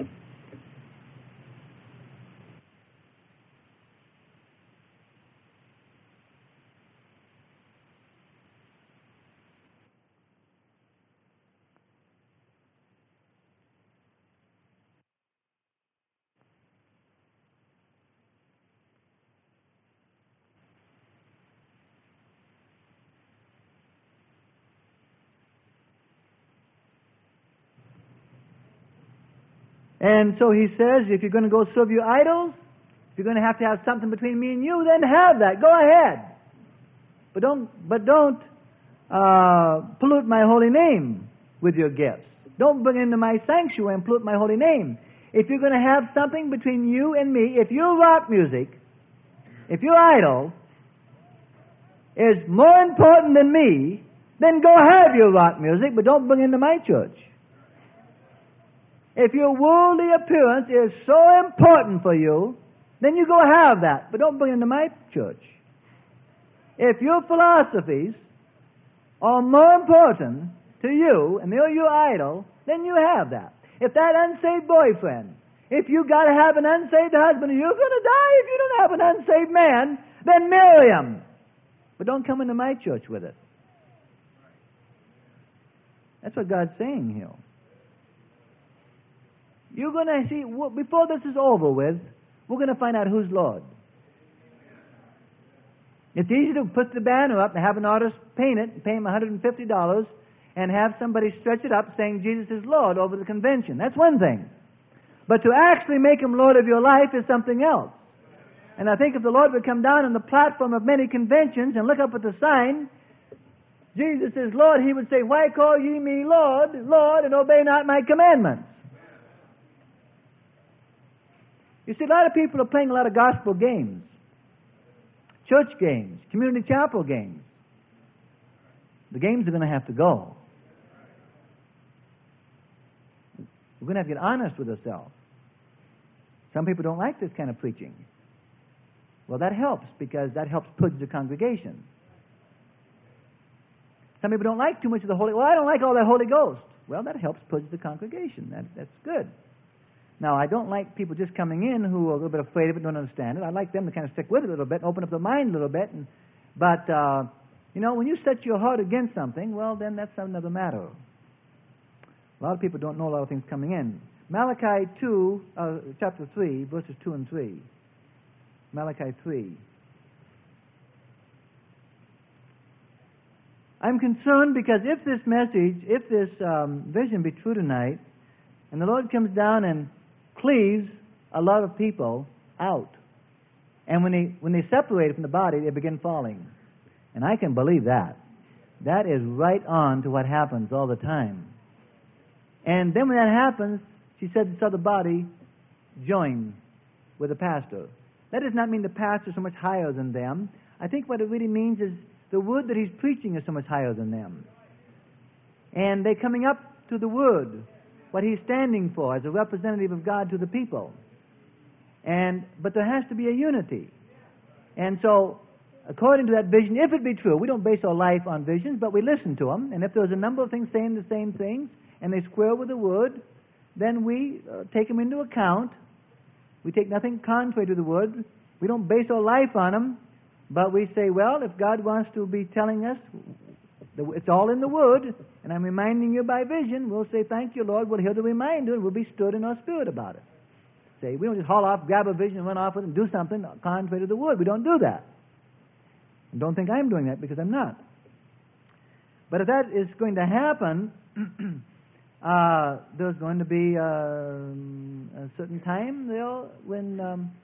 And so he says, if you're going to go serve your idols, if you're going to have something between me and you, then have that. Go ahead. But don't pollute my holy name with your gifts. Don't bring into my sanctuary and pollute my holy name. If you're going to have something between you and me, if your rock music, if your idol is more important than me, then go have your rock music, but don't bring it into my church. If your worldly appearance is so important for you, then you go have that, but don't bring it into my church. If your philosophies are more important to you and they're your idol, then you have that. If that unsaved boyfriend, if you got to have an unsaved husband, you're going to die if you don't have an unsaved man, then marry him. But don't come into my church with it. That's what God's saying here. You're going to see, before this is over with, we're going to find out who's Lord. It's easy to put the banner up and have an artist paint it and pay him $150 and have somebody stretch it up saying Jesus is Lord over the convention. That's one thing. But to actually make him Lord of your life is something else. And I think if the Lord would come down on the platform of many conventions and look up at the sign, Jesus is Lord, he would say, why call ye me Lord, Lord, and obey not my commandments? You see, a lot of people are playing a lot of gospel games, church games, community chapel games. The games are going to have to go. We're going to have to get honest with ourselves. Some people don't like this kind of preaching. Well, that helps, because that helps purge the congregation. Some people don't like too much of the Holy... Well, I don't like all that Holy Ghost. Well, that helps purge the congregation. That's good. Now, I don't like people just coming in who are a little bit afraid of it, don't understand it. I like them to kind of stick with it a little bit, and open up their mind a little bit. But when you set your heart against something, well, then that's another matter. A lot of people don't know a lot of things coming in. Malachi 2, chapter 3, verses 2 and 3. Malachi 3. I'm concerned because if this message, if this vision be true tonight, and the Lord comes down and cleaves a lot of people out, and when they separate from the body, they begin falling. And I can believe that. That is right on to what happens all the time. And then when that happens, she said, saw the body join with the pastor. That does not mean the pastor is so much higher than them. I think what it really means is the word that he's preaching is so much higher than them. And they're coming up to the Word, what He's standing for as a representative of God to the people. But there has to be a unity. And so, according to that vision, if it be true, we don't base our life on visions, but we listen to them. And if there's a number of things saying the same things, and they square with the Word, then we take them into account. We take nothing contrary to the Word. We don't base our life on them, but we say, well, if God wants to be telling us, it's all in the Word, and I'm reminding you by vision, we'll say, thank you, Lord. We'll hear the reminder, and we'll be stood in our spirit about it. Say, we don't just haul off, grab a vision, and run off with it and do something contrary to the Word. We don't do that. And don't think I'm doing that, because I'm not. But if that is going to happen, there's going to be a certain time when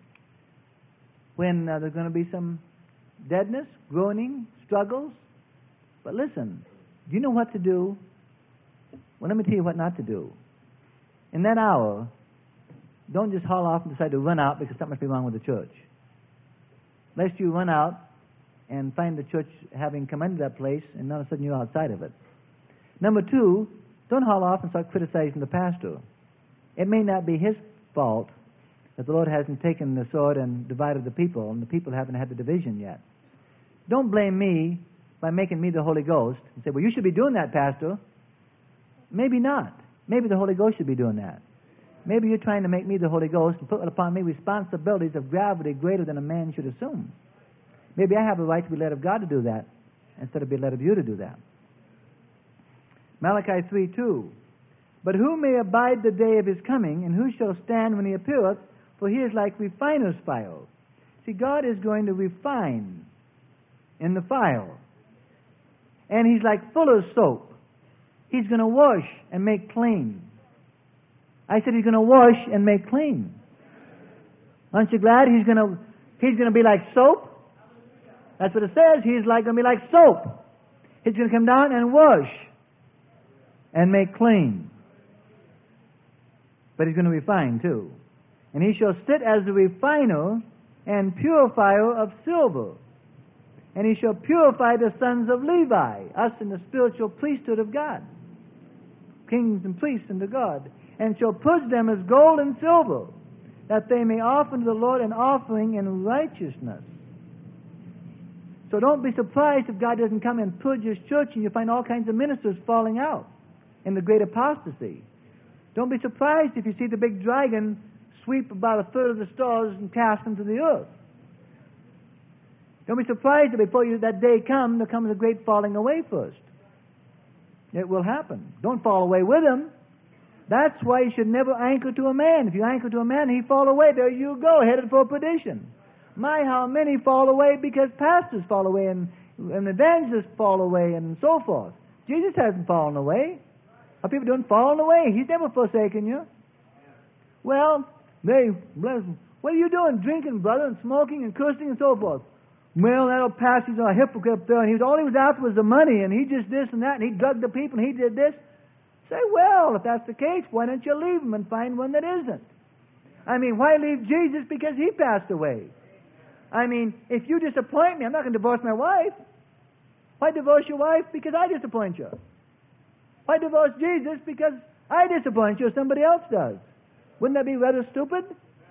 there's going to be some deadness, groaning, struggles. But listen, do you know what to do? Well, let me tell you what not to do. In that hour, don't just haul off and decide to run out because something must be wrong with the church. Lest you run out and find the church having come into that place and all of a sudden you're outside of it. Number two, don't haul off and start criticizing the pastor. It may not be his fault that the Lord hasn't taken the sword and divided the people, and the people haven't had the division yet. Don't blame me by making me the Holy Ghost and say, well, you should be doing that, Pastor. Maybe not. Maybe the Holy Ghost should be doing that. Maybe you're trying to make me the Holy Ghost and put upon me responsibilities of gravity greater than a man should assume. Maybe I have a right to be led of God to do that instead of be led of you to do that. Malachi 3:2. But who may abide the day of his coming, and who shall stand when he appeareth? For he is like refiner's fire. See, God is going to refine in the fire. And he's like fuller's soap. He's going to wash and make clean. I said he's going to wash and make clean. Aren't you glad? He's going to be like soap. That's what it says. He's going to be like soap. He's going to come down and wash and make clean. But he's going to refine too. And he shall sit as the refiner and purifier of silver. And he shall purify the sons of Levi, us in the spiritual priesthood of God, kings and priests unto God, and shall purge them as gold and silver, that they may offer to the Lord an offering in righteousness. So don't be surprised if God doesn't come and purge his church and you find all kinds of ministers falling out in the great apostasy. Don't be surprised if you see the big dragon sweep about a third of the stars and cast them to the earth. Don't be surprised if before that day comes, there comes a great falling away first. It will happen. Don't fall away with him. That's why you should never anchor to a man. If you anchor to a man and he fall away, there you go, headed for perdition. My, how many fall away because pastors fall away and evangelists fall away and so forth. Jesus hasn't fallen away. Are people doing falling away? He's never forsaken you. Well, what are you doing? Drinking, brother, and smoking and cursing and so forth. Well, that'll pass. He's a hypocrite there, and all he was after was the money, and he just this and that, and he drugged the people, and he did this. Say, well, if that's the case, why don't you leave him and find one that isn't? I mean, why leave Jesus because he passed away? I mean, if you disappoint me, I'm not going to divorce my wife. Why divorce your wife? Because I disappoint you. Why divorce Jesus? Because I disappoint you or somebody else does. Wouldn't that be rather stupid?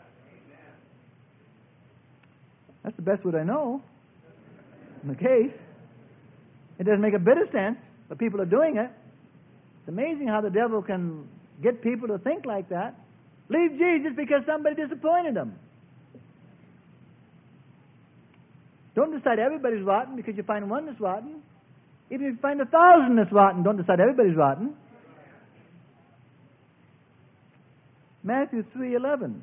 That's the best word I know in the case. It doesn't make a bit of sense, but people are doing it. It's amazing how the devil can get people to think like that. Leave Jesus because somebody disappointed him. Don't decide everybody's rotten because you find one that's rotten. Even if you find 1,000 that's rotten, don't decide everybody's rotten. Matthew 3:11.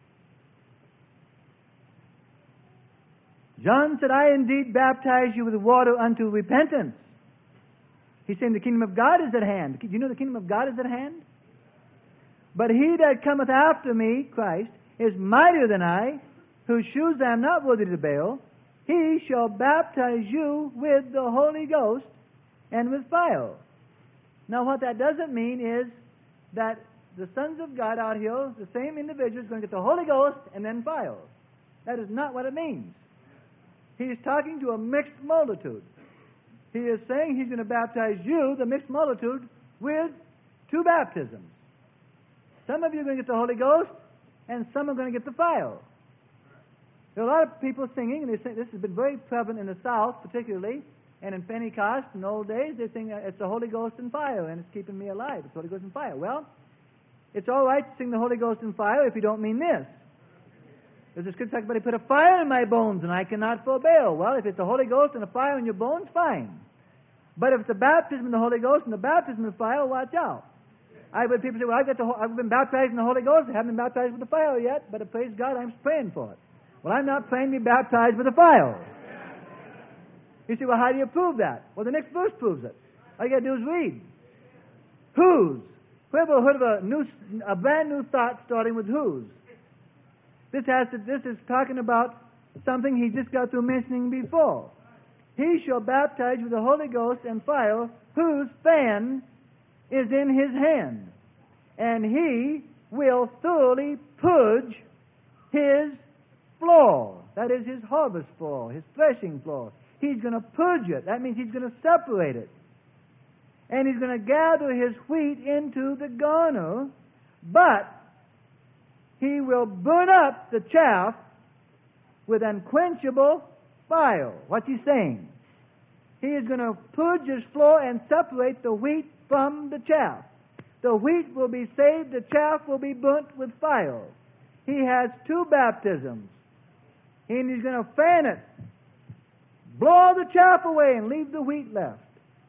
John said, I indeed baptize you with water unto repentance. He's saying the kingdom of God is at hand. Do you know the kingdom of God is at hand? But he that cometh after me, Christ, is mightier than I, whose shoes I am not worthy to bear. He shall baptize you with the Holy Ghost and with fire. Now what that doesn't mean is that the sons of God out here, the same individual, is going to get the Holy Ghost and then fire. That is not what it means. He is talking to a mixed multitude. He is saying he's going to baptize you, the mixed multitude, with two baptisms. Some of you are going to get the Holy Ghost, and some are going to get the fire. There are a lot of people singing, and they sing, this has been very prevalent in the South particularly, and in Pentecost in the old days, they sing, it's the Holy Ghost and fire, and it's keeping me alive. It's the Holy Ghost and fire. Well, it's all right to sing the Holy Ghost and fire if you don't mean this. There's a scripture talking about, He put a fire in my bones, and I cannot forbear. Well, if it's the Holy Ghost and a fire in your bones, fine. But if it's the baptism in the Holy Ghost and the baptism in fire, watch out. I've heard people say, well, I've been baptized in the Holy Ghost, I haven't been baptized with the fire yet, but praise God, I'm praying for it. Well, I'm not praying to be baptized with the fire. You say, well, how do you prove that? Well, the next verse proves it. All you got to do is read. Whose? Who ever heard of a brand new thought starting with whose? This is talking about something he just got through mentioning before. He shall baptize with the Holy Ghost and fire, whose fan is in his hand, and he will thoroughly purge his floor. That is his harvest floor, his threshing floor. He's going to purge it. That means he's going to separate it. And he's going to gather his wheat into the garner, but he will burn up the chaff with unquenchable fire. What's he saying? He is going to purge his floor and separate the wheat from the chaff. The wheat will be saved, the chaff will be burnt with fire. He has two baptisms. And he's going to fan it, blow all the chaff away, and leave the wheat left.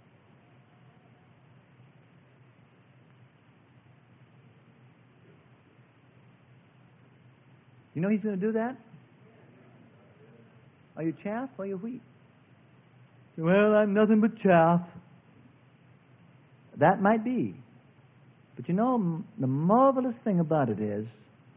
You know he's going to do that? Are you chaff or are you wheat? Well, I'm nothing but chaff. That might be. But you know, the marvelous thing about it is,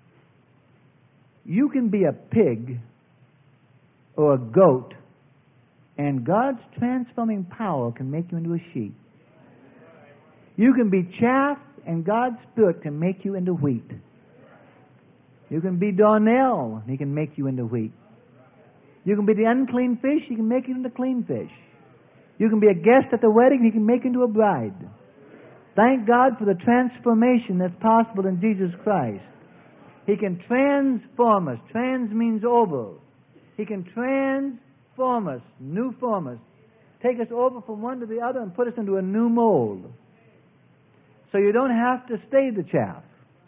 you can be a pig or a goat, and God's transforming power can make you into a sheep. You can be chaff, and God's Spirit can make you into wheat. You can be darnel, and He can make you into wheat. You can be the unclean fish, He can make you into clean fish. You can be a guest at the wedding, He can make you into a bride. Thank God for the transformation that's possible in Jesus Christ. He can transform us. Trans means over. He can transform us, new form us, take us over from one to the other and put us into a new mold. So you don't have to stay the chaff.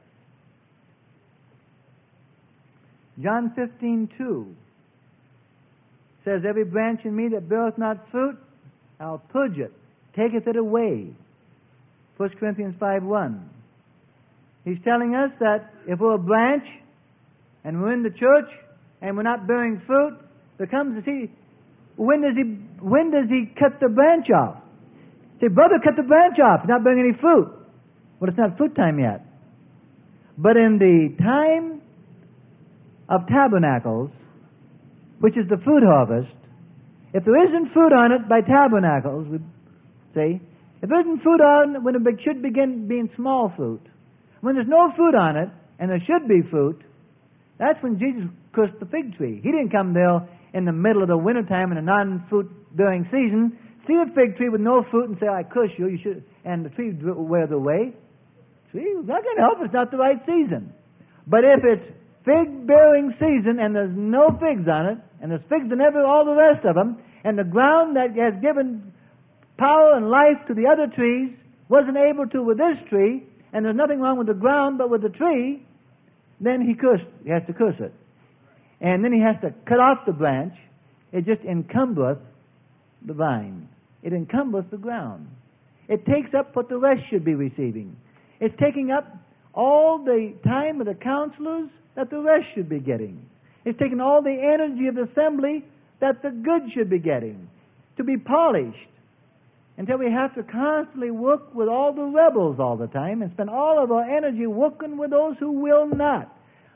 John 15:2 says, every branch in me that beareth not fruit, I'll purge it, taketh it away. 1 Corinthians 5:1. He's telling us that if we're a branch and we're in the church and we're not bearing fruit, there comes to see, when does he cut the branch off? Say, brother, cut the branch off. It's not bearing any fruit. Well, it's not fruit time yet. But in the time of tabernacles, which is the fruit harvest, if there isn't fruit on it by tabernacles, we say, if there isn't fruit on it when it should begin being small fruit, when there's no fruit on it, and there should be fruit, that's when Jesus cursed the fig tree. He didn't come there in the middle of the wintertime in a non-fruit-bearing season, see a fig tree with no fruit and say, I curse you, you should, and the tree wears away. The tree is not going to help, it's not the right season. But if it's fig-bearing season and there's no figs on it, and there's figs in all the rest of them, and the ground that has given power and life to the other trees wasn't able to with this tree, and there's nothing wrong with the ground but with the tree, then he has to curse it. And then he has to cut off the branch. It just encumbereth the vine. It encumbers the ground. It takes up what the rest should be receiving. It's taking up all the time of the counselors that the rest should be getting. It's taking all the energy of the assembly that the good should be getting to be polished, until we have to constantly work with all the rebels all the time and spend all of our energy working with those who will not.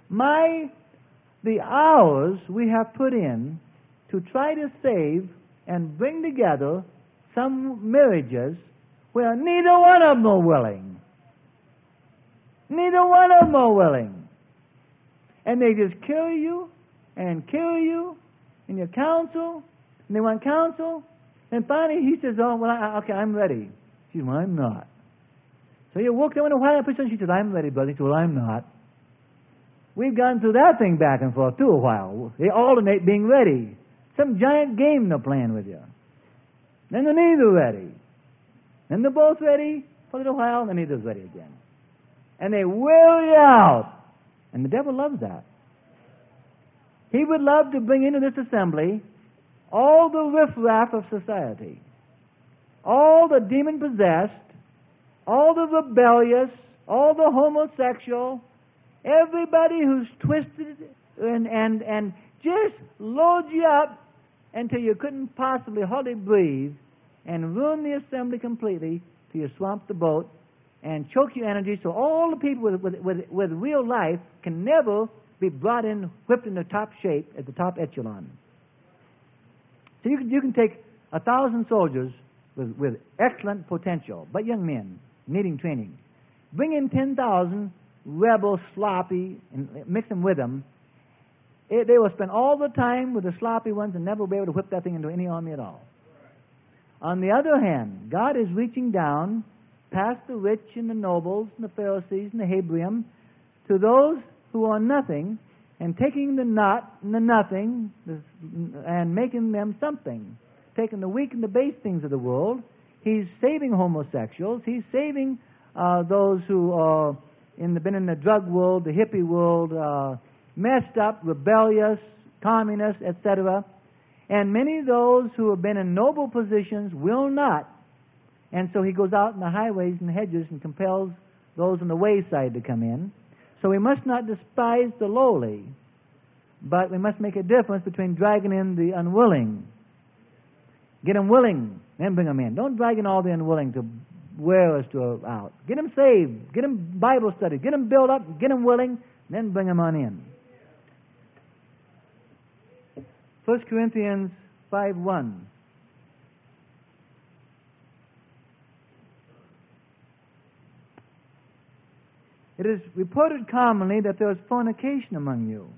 The hours we have put in to try to save and bring together some marriages where neither one of them are willing. Neither one of them are willing. And they just kill you in your counsel, and they want counsel. And finally he says, oh, well, okay, I'm ready. She says, well, I'm not. So you walk there in a while, and pretty soon she said, I'm ready, brother. He said, well, I'm not. We've gone through that thing back and forth, too, a while. They alternate being ready. Some giant game they're playing with you. Then they're neither ready. Then they're both ready for a little while, and then neither's ready again. And they wear you out. And the devil loves that. He would love to bring into this assembly all the riffraff of society, all the demon-possessed, all the rebellious, all the homosexual, everybody who's twisted and just load you up until you couldn't possibly hardly breathe and ruin the assembly completely till you swamp the boat and choke your energy so all the people with real life can never be brought in, whipped into top shape at the top echelon. So you can take 1,000 soldiers with excellent potential, but young men needing training. Bring in 10,000 rebel, sloppy, and mix them with them. They will spend all the time with the sloppy ones and never be able to whip that thing into any army at all. On the other hand, God is reaching down past the rich and the nobles and the Pharisees and the Hebraim to those who are nothing and taking the not and the nothing and making them something. Taking the weak and the base things of the world. He's saving homosexuals. He's saving those who are been in the drug world, the hippie world, messed up, rebellious, communists, etc. And many of those who have been in noble positions will not. And so he goes out in the highways and hedges and compels those on the wayside to come in. So we must not despise the lowly, but we must make a difference between dragging in the unwilling. Get them willing, then bring them in. Don't drag in all the unwilling to wear us out. Get them saved. Get them Bible study. Get them built up. Get them willing, then bring them on in. 1 Corinthians 5:1. It is reported commonly that there is fornication among you.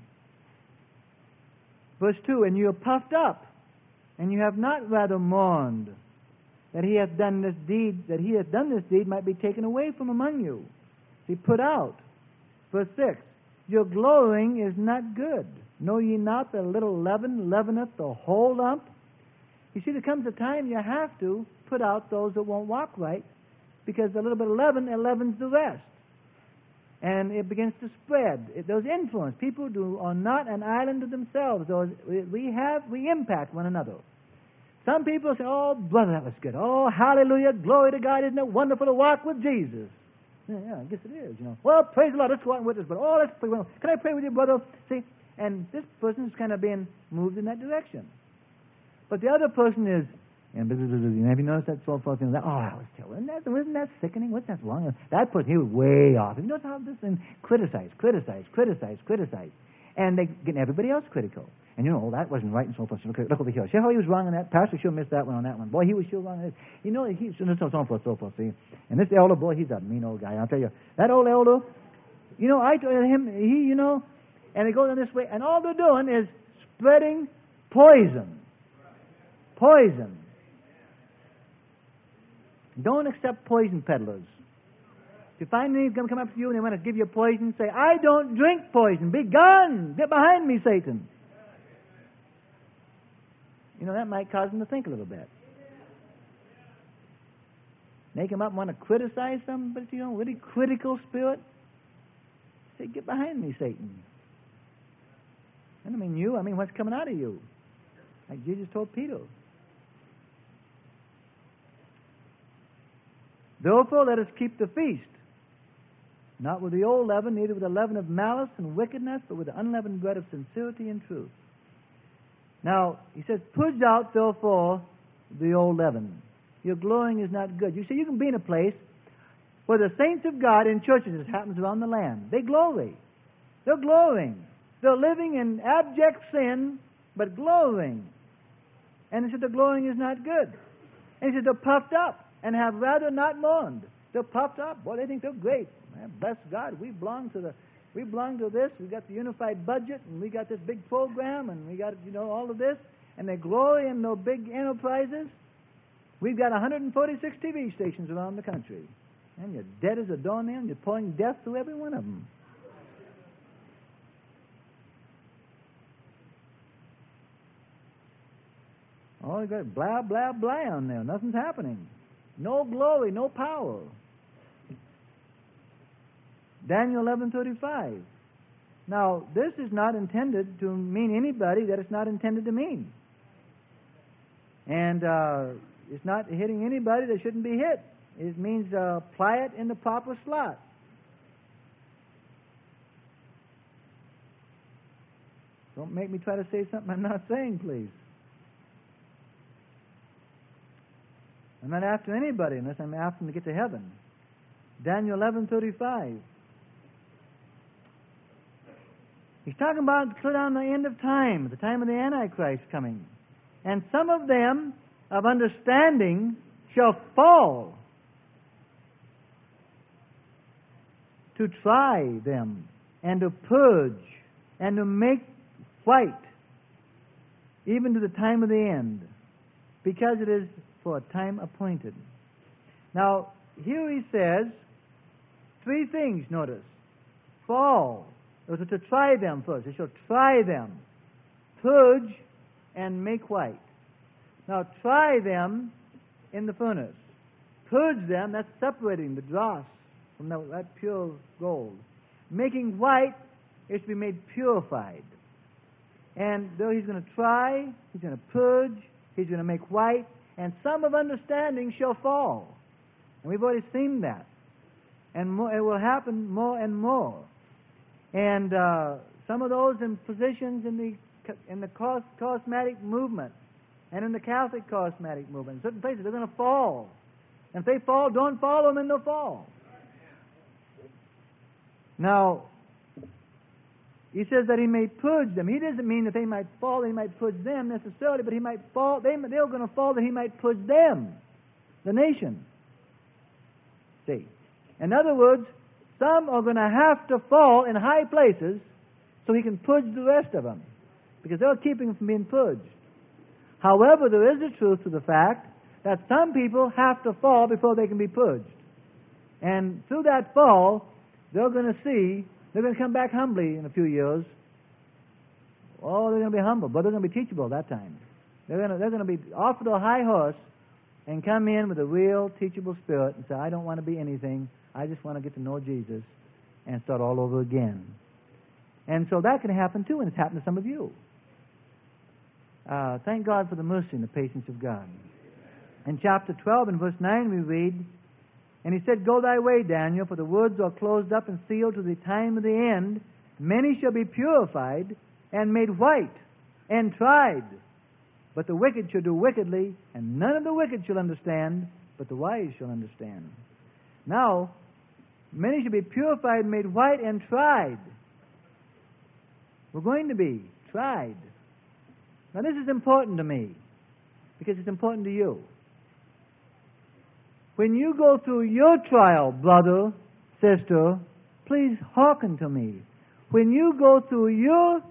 Verse 2, and you are puffed up, and you have not rather mourned that he hath done this deed might be taken away from among you. Be put out. Verse 6, your glorying is not good. Know ye not that a little leaven leaveneth the whole lump? You see, there comes a time you have to put out those that won't walk right, because a little bit of leaven, it leavens the rest. And it begins to spread. Those influence. People are not an island to themselves. We impact one another. Some people say, oh, brother, that was good. Oh, hallelujah, glory to God. Isn't it wonderful to walk with Jesus? Yeah, I guess it is, Well, praise the Lord, let's go out and witness. But, let's pray. Can I pray with you, brother? See, and this person is kind of being moved in that direction. But the other person is, have you noticed that so forth? That was terrible. Isn't that sickening? What's that wrong? That person, he was way off. You notice how this thing criticize. And they get everybody else critical. And that wasn't right and so forth. Look over here. See how he was wrong on that? Pastor sure missed that one on that one. Boy, he was sure wrong on this. He's so forth, see. And this elder, boy, he's a mean old guy. I'll tell you. That old elder, I told him, and they go in this way, and all they're doing is spreading poison. Poison. Don't accept poison peddlers. If you find anybody's going to come up to you and they want to give you poison, say, I don't drink poison. Be gone. Get behind me, Satan. That might cause them to think a little bit. Make them up and want to criticize somebody, really critical spirit. Say, get behind me, Satan. I don't mean you. I mean what's coming out of you. Like Jesus told Peter. Therefore, let us keep the feast, not with the old leaven, neither with the leaven of malice and wickedness, but with the unleavened bread of sincerity and truth. Now, he says, purge out, therefore, the old leaven. Your glorying is not good. You see, you can be in a place where the saints of God in churches, as happens around the land, they glory. They're glorying. They're living in abject sin, but glorying. And he said, the glorying is not good. And he said, they're puffed up and have rather not mourned. They're puffed up. Boy, they think they're great. Man, bless God. We belong to this. We got the unified budget, and we got this big program, and we got, all of this. And they glory in their big enterprises. We've got 146 TV stations around the country. And you're dead as a doornail, and you're pouring death through every one of them. Oh, you got blah, blah, blah on there. Nothing's happening. No glory, no power. Daniel 11:35. Now, this is not intended to mean anybody that it's not intended to mean. And it's not hitting anybody that shouldn't be hit. It means apply it in the proper slot. Don't make me try to say something I'm not saying, please. I'm not after anybody unless I'm after them to get to heaven. Daniel 11:35. He's talking about clear down the end of time, the time of the Antichrist coming. And some of them of understanding shall fall to try them and to purge and to make white even to the time of the end, because it is for a time appointed. Now, here he says three things, notice. Fall. It was to try them first. They shall try them, purge, and make white. Now, try them in the furnace. Purge them, that's separating the dross from that pure gold. Making white is to be made purified. And though he's going to try, he's going to purge, he's going to make white, and some of understanding shall fall. And we've already seen that. And more, it will happen more and more. And some of those in positions in the charismatic movement and in the Catholic charismatic movement, in certain places, they're going to fall. And if they fall, don't follow them and they'll fall. Now, he says that he may purge them. He doesn't mean that they might fall, that he might purge them necessarily, but he might fall, they're going to fall that he might purge them, the nation. See? In other words, some are going to have to fall in high places so he can purge the rest of them, because they'll keep him from being purged. However, there is a truth to the fact that some people have to fall before they can be purged. And through that fall, they're going to come back humbly in a few years. Oh, they're going to be humble, but they're going to be teachable that time. They're going to be off to a high horse and come in with a real teachable spirit and say, I don't want to be anything. I just want to get to know Jesus and start all over again. And so that can happen too, and it's happened to some of you. Thank God for the mercy and the patience of God. In chapter 12 and verse 9 we read, and he said, Go thy way, Daniel, for the words are closed up and sealed to the time of the end. Many shall be purified and made white and tried. But the wicked shall do wickedly, and none of the wicked shall understand, but the wise shall understand. Now, many shall be purified and made white and tried. We're going to be tried. Now, this is important to me, because it's important to you. When you go through your trial, brother, sister, please hearken to me. When you go through your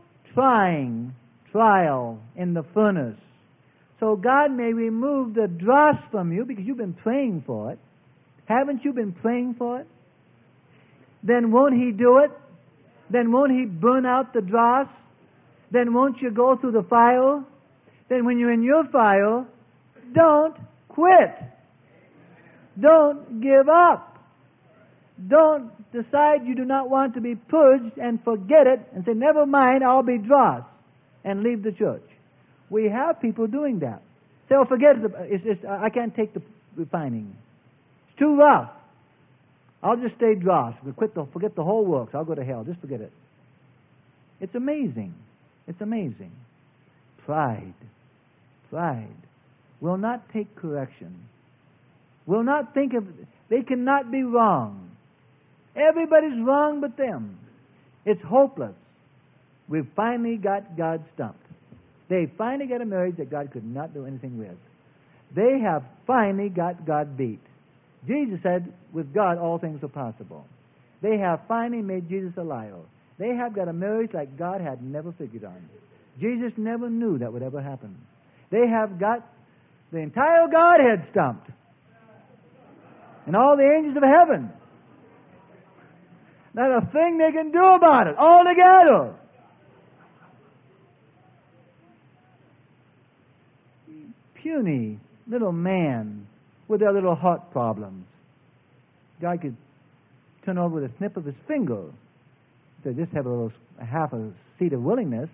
trial in the furnace, so God may remove the dross from you, because you've been praying for it. Haven't you been praying for it? Then won't He do it? Then won't He burn out the dross? Then won't you go through the fire? Then when you're in your fire, don't quit. Don't give up. Don't decide you do not want to be purged and forget it and say, never mind, I'll be dross, and leave the church. We have people doing that. Say, oh, forget it. I can't take the refining. It's too rough. I'll just stay dross. Forget the whole works. I'll go to hell. Just forget it. It's amazing. It's amazing. Pride will not take correction. Will not think of, they cannot be wrong. Everybody's wrong but them. It's hopeless. We've finally got God stumped. They finally got a marriage that God could not do anything with. They have finally got God beat. Jesus said, with God all things are possible. They have finally made Jesus a liar. They have got a marriage like God had never figured on. Jesus never knew that would ever happen. They have got the entire Godhead stumped. and all the angels of heaven. Not a thing they can do about it, all together. Puny little man with their little heart problems. God could turn over with a snip of his finger. So just have half a seed of willingness.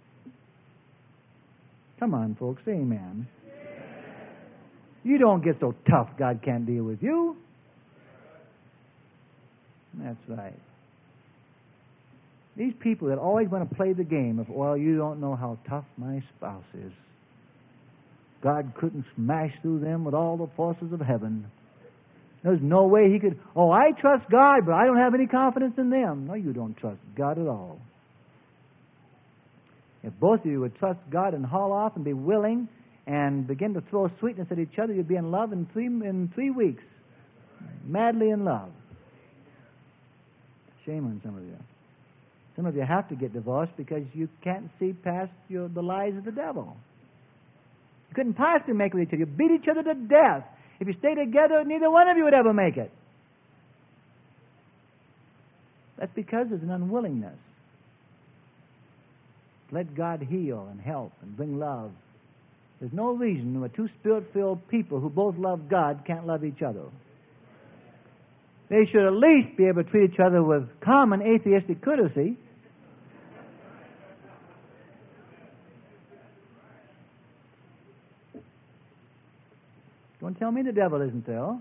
Come on, folks, say amen. You don't get so tough God can't deal with you. That's right. These people that always want to play the game of, well, you don't know how tough my spouse is. God couldn't smash through them with all the forces of heaven. There's no way he could, oh, I trust God, but I don't have any confidence in them. No, you don't trust God at all. If both of you would trust God and haul off and be willing and begin to throw sweetness at each other, you'd be in love in 3 weeks. Madly in love. Shame on some of you. Some of you have to get divorced because you can't see past the lies of the devil. You couldn't possibly make it with each other. You beat each other to death. If you stay together, neither one of you would ever make it. That's because there's an unwillingness. Let God heal and help and bring love. There's no reason why two Spirit-filled people who both love God can't love each other. They should at least be able to treat each other with common atheistic courtesy. Don't tell me the devil isn't there.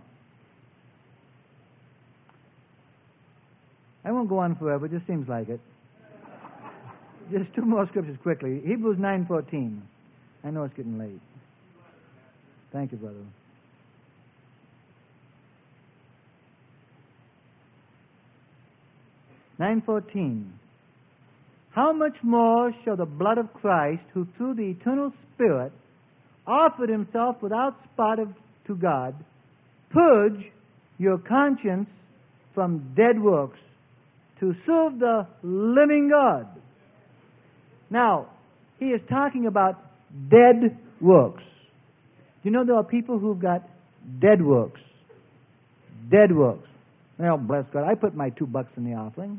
I won't go on forever. It just seems like it. Just 2 more scriptures quickly. Hebrews 9:14. I know it's getting late. Thank you, brother. (9:14). How much more shall the blood of Christ, who through the eternal Spirit offered himself without spot to God, purge your conscience from dead works to serve the living God. Now, he is talking about dead works. Do you know there are people who've got dead works? Dead works. Well, bless God, I put my $2 in the offering.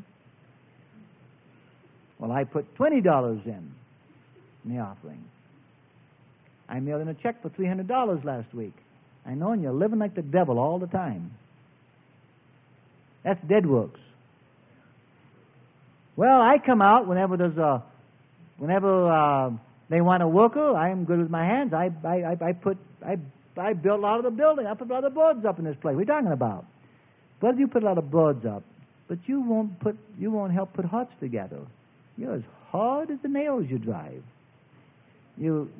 Well, I put $20 in the offering. I mailed in a check for $300 last week. I know, and you're living like the devil all the time. That's dead works. Well, I come out whenever they want a worker. I am good with my hands. I built a lot of the building. I put a lot of boards up in this place. What are you talking about? But you put a lot of boards up, but you won't help put hearts together. You're as hard as the nails you drive. You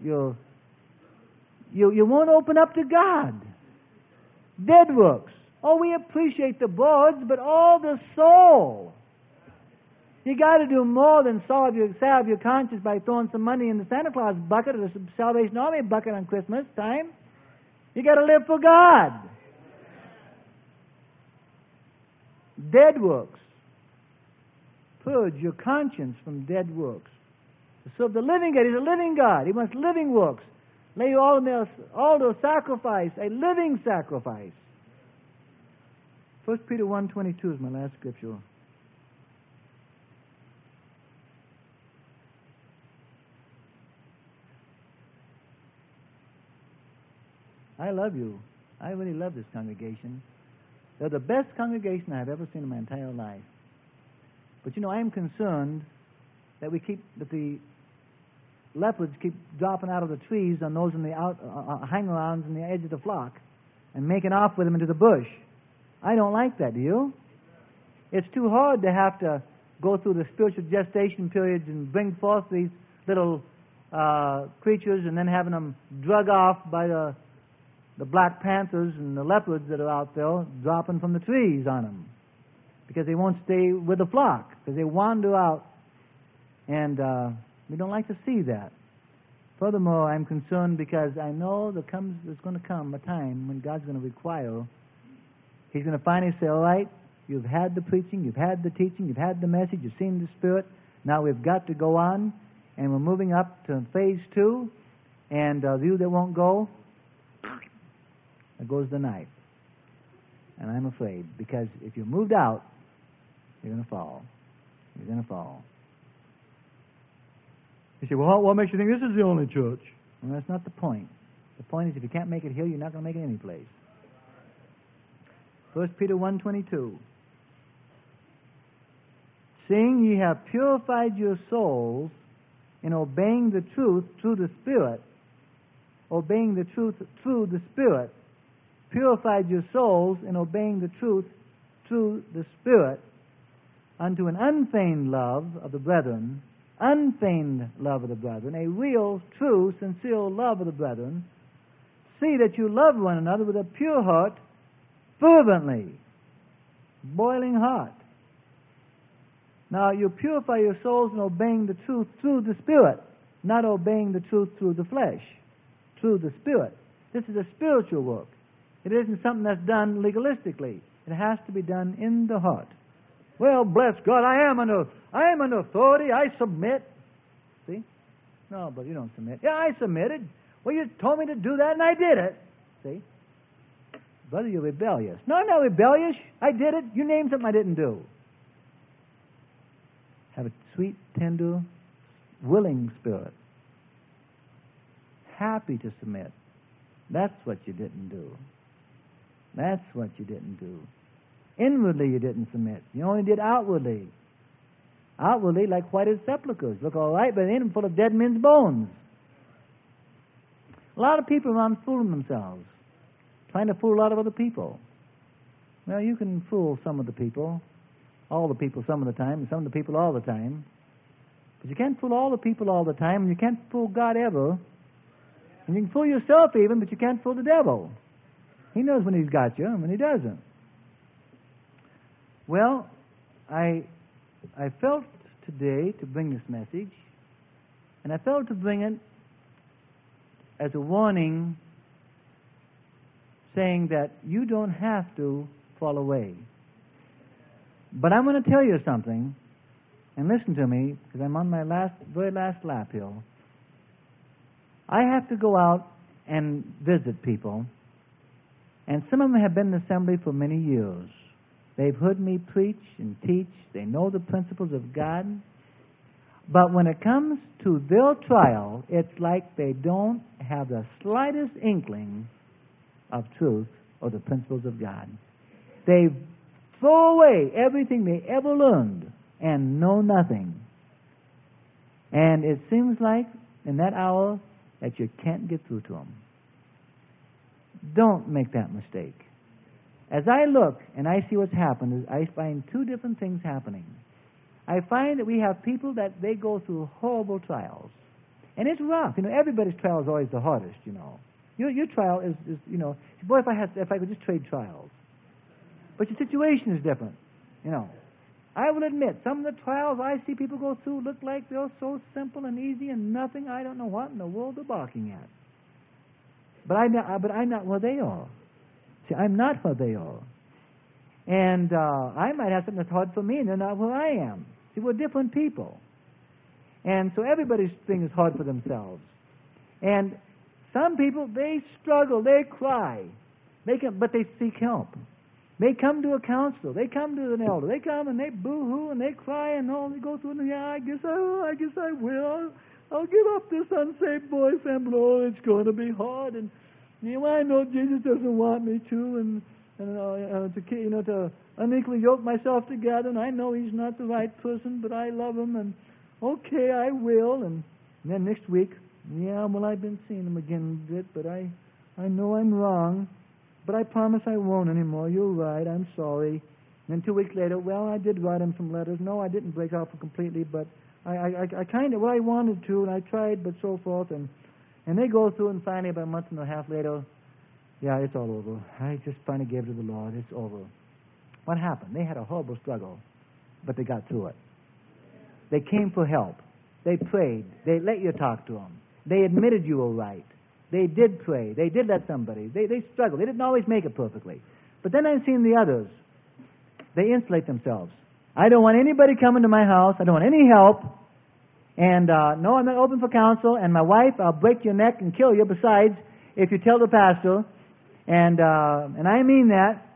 won't open up to God. Dead works. Oh, we appreciate the boards, but all the soul. You got to do more than salve your conscience by throwing some money in the Santa Claus bucket or the Salvation Army bucket on Christmas time. You got to live for God. Dead works. Purge your conscience from dead works. To serve the living God. He's a living God. He wants living works. Lay all those sacrifice, a living sacrifice. 1 Peter 1:22 is my last scripture. I love you. I really love this congregation. They're the best congregation I've ever seen in my entire life. But you know, I am concerned that the leopards keep dropping out of the trees on those in the hang-arounds in the edge of the flock and making off with them into the bush. I don't like that, do you? It's too hard to have to go through the spiritual gestation periods and bring forth these little creatures and then having them drug off by the black panthers and the leopards that are out there dropping from the trees on them because they won't stay with the flock because they wander out, and we don't like to see that. Furthermore, I'm concerned because I know there's going to come a time when God's going to require, He's going to finally say, all right, you've had the preaching, you've had the teaching, you've had the message, you've seen the Spirit, now we've got to go on, and we're moving up to phase 2, and you that won't go, there goes the knife. And I'm afraid, because if you're moved out, you're going to fall. You're going to fall. You say, well, what makes you think this is the only church? Well, that's not the point. The point is, if you can't make it here, you're not going to make it any place. 1 Peter 1:22. Seeing ye have purified your souls in obeying the truth through the Spirit, obeying the truth through the Spirit, purified your souls in obeying the truth through the Spirit, unto an unfeigned love of the brethren, a real, true, sincere love of the brethren. See that you love one another with a pure heart, fervently, boiling hot. Now, you purify your souls in obeying the truth through the Spirit, not obeying the truth through the flesh, through the Spirit. This is a spiritual work. It isn't something that's done legalistically. It has to be done in the heart. Well, bless God, I am an authority. I submit. See? No, but you don't submit. Yeah, I submitted. Well, you told me to do that, and I did it. See? Brother, you're rebellious. No, I'm not rebellious. I did it. You named something I didn't do. Have a sweet, tender, willing spirit. Happy to submit. That's what you didn't do. That's what you didn't do. Inwardly you didn't submit. You only did outwardly. Outwardly, like whited sepulchres. Look all right, but in them full of dead men's bones. A lot of people are around fooling themselves, trying to fool a lot of other people. Well, you can fool some of the people, all the people some of the time, and some of the people all the time. But you can't fool all the people all the time, and you can't fool God ever. And you can fool yourself even, but you can't fool the devil. He knows when he's got you and when he doesn't. Well, I felt today to bring this message, and I felt to bring it as a warning, saying that you don't have to fall away. But I'm going to tell you something, and listen to me, because I'm on my very last lap here. I have to go out and visit people, and some of them have been in the assembly for many years. They've heard me preach and teach. They know the principles of God. But when it comes to their trial, it's like they don't have the slightest inkling of truth or the principles of God. They throw away everything they ever learned and know nothing. And it seems like in that hour that you can't get through to them. Don't make that mistake. As I look and I see what's happened, I find two different things happening. I find that we have people that they go through horrible trials. And it's rough. You know, everybody's trial is always the hardest, you know. Your trial is you know, boy, if I could just trade trials. But your situation is different, you know. I will admit, some of the trials I see people go through look like they're so simple and easy and nothing. I don't know what in the world they're barking at. But I'm not where they are. See, I'm not where they are. And I might have something that's hard for me, and they're not where I am. See, we're different people. And so everybody's thing is hard for themselves. And some people, they struggle, they cry. But they seek help. They come to a counselor. They come to an elder. They come and they boo-hoo and they cry and all. They go through and I guess I will. I'll give up this unsaved boyfriend, but it's going to be hard. And I know Jesus doesn't want me to, to unequally yoke myself together. And I know He's not the right person, but I love Him. And okay, I will. And then next week, I've been seeing Him again a bit, but I know I'm wrong. But I promise I won't anymore. You're right. I'm sorry. And then 2 weeks later, I did write him some letters. No, I didn't break off completely, but I kind of, I wanted to, and I tried, but so forth. And they go through, and finally, about a month and a half later, it's all over. I just finally gave it to the Lord. It's over. What happened? They had a horrible struggle, but they got through it. They came for help. They prayed. They let you talk to them. They admitted you were right. They did pray. They did let somebody. They struggled. They didn't always make it perfectly. But then I've seen the others. They insulate themselves. I don't want anybody coming to my house. I don't want any help. And no, I'm not open for counsel. And my wife, I'll break your neck and kill you. Besides, if you tell the pastor, and I mean that.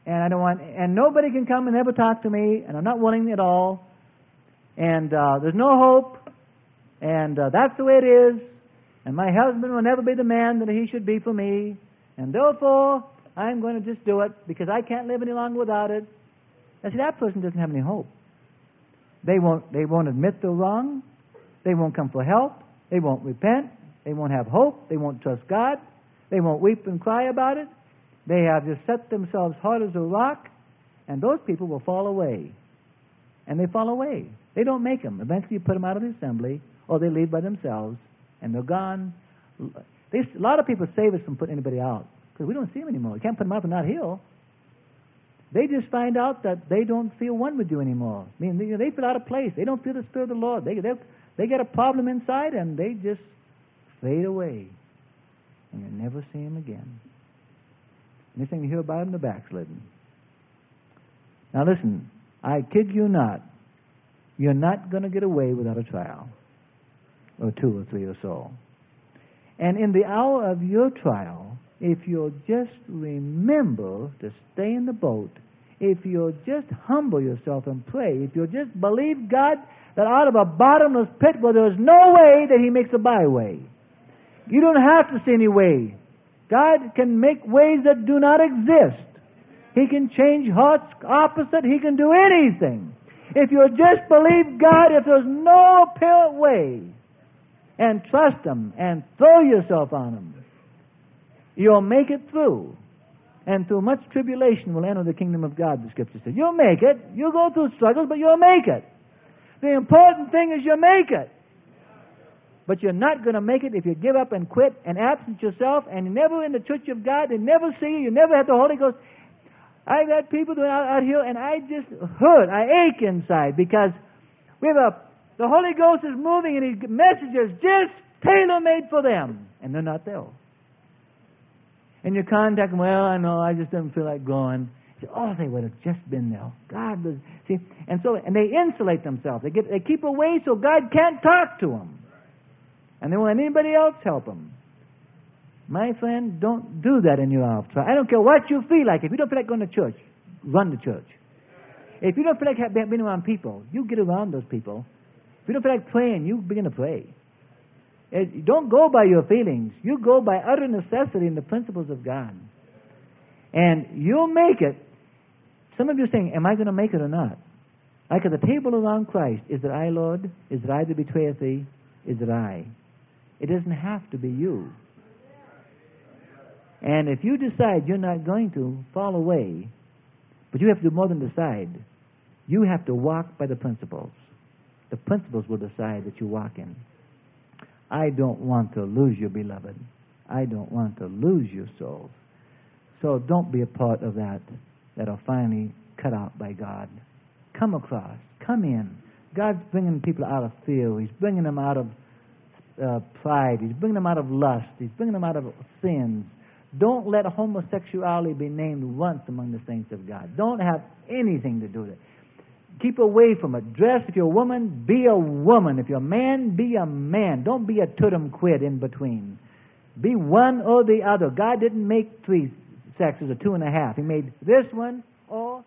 and I don't want, and nobody can come and ever talk to me, and I'm not willing at all, and there's no hope, and that's the way it is, and my husband will never be the man that he should be for me, and therefore I'm going to just do it because I can't live any longer without it. Now, see, that person doesn't have any hope. They won't admit they're wrong. They won't come for help. They won't repent. They won't have hope. They won't trust God. They won't weep and cry about it. They have just set themselves hard as a rock, and those people will fall away. And they fall away. They don't make them. Eventually you put them out of the assembly, or they leave by themselves, and they're gone. A lot of people save us from putting anybody out, because we don't see them anymore. You can't put them out and not heal. They just find out that they don't feel one with you anymore. I mean, they feel out of place. They don't feel the Spirit of the Lord. They get a problem inside, and they just fade away. And you never see them again. Anything you hear about them, they're backslidden. Now listen, I kid you not. You're not going to get away without a trial, or 2 or 3 or so. And in the hour of your trial, if you'll just remember to stay in the boat, if you'll just humble yourself and pray, if you'll just believe God that out of a bottomless pit where there is no way that He makes a byway. You don't have to see any way. God can make ways that do not exist. He can change hearts opposite. He can do anything. If you'll just believe God, if there's no apparent way, and trust Him and throw yourself on Him, you'll make it through. And through much tribulation will enter the kingdom of God, the Scripture says. You'll make it. You'll go through struggles, but you'll make it. The important thing is you make it. But you're not going to make it if you give up and quit and absent yourself, and you're never in the church of God. They never see you. You never have the Holy Ghost. I've had people doing out here, and I just hurt. I ache inside because the Holy Ghost is moving, and His message is just tailor-made for them, and they're not there. And you contact them, well, I know, I just didn't feel like going. You say, oh, they would have just been there. God was, see, and they insulate themselves. They keep away so God can't talk to them. And they won't let anybody else help them. My friend, don't do that in your hour of trial. I don't care what you feel like. If you don't feel like going to church, run to church. If you don't feel like being around people, you get around those people. If you don't feel like praying, you begin to pray. Don't go by your feelings. You go by utter necessity and the principles of God. And you'll make it. Some of you are saying, am I going to make it or not? Like at the table around Christ, is it I, Lord? Is it I that betrayeth thee? Is it I? It doesn't have to be you. And if you decide you're not going to fall away, but you have to do more than decide, you have to walk by the principles. The principles will decide that you walk in. I don't want to lose you, beloved. I don't want to lose your souls. So don't be a part of that are finally cut out by God. Come across. Come in. God's bringing people out of fear. He's bringing them out of pride. He's bringing them out of lust. He's bringing them out of sins. Don't let homosexuality be named once among the saints of God. Don't have anything to do with it. Keep away from it. Dress, if you're a woman, be a woman. If you're a man, be a man. Don't be a tutum quid in between. Be one or the other. God didn't make 3 sexes or 2.5. He made this one or...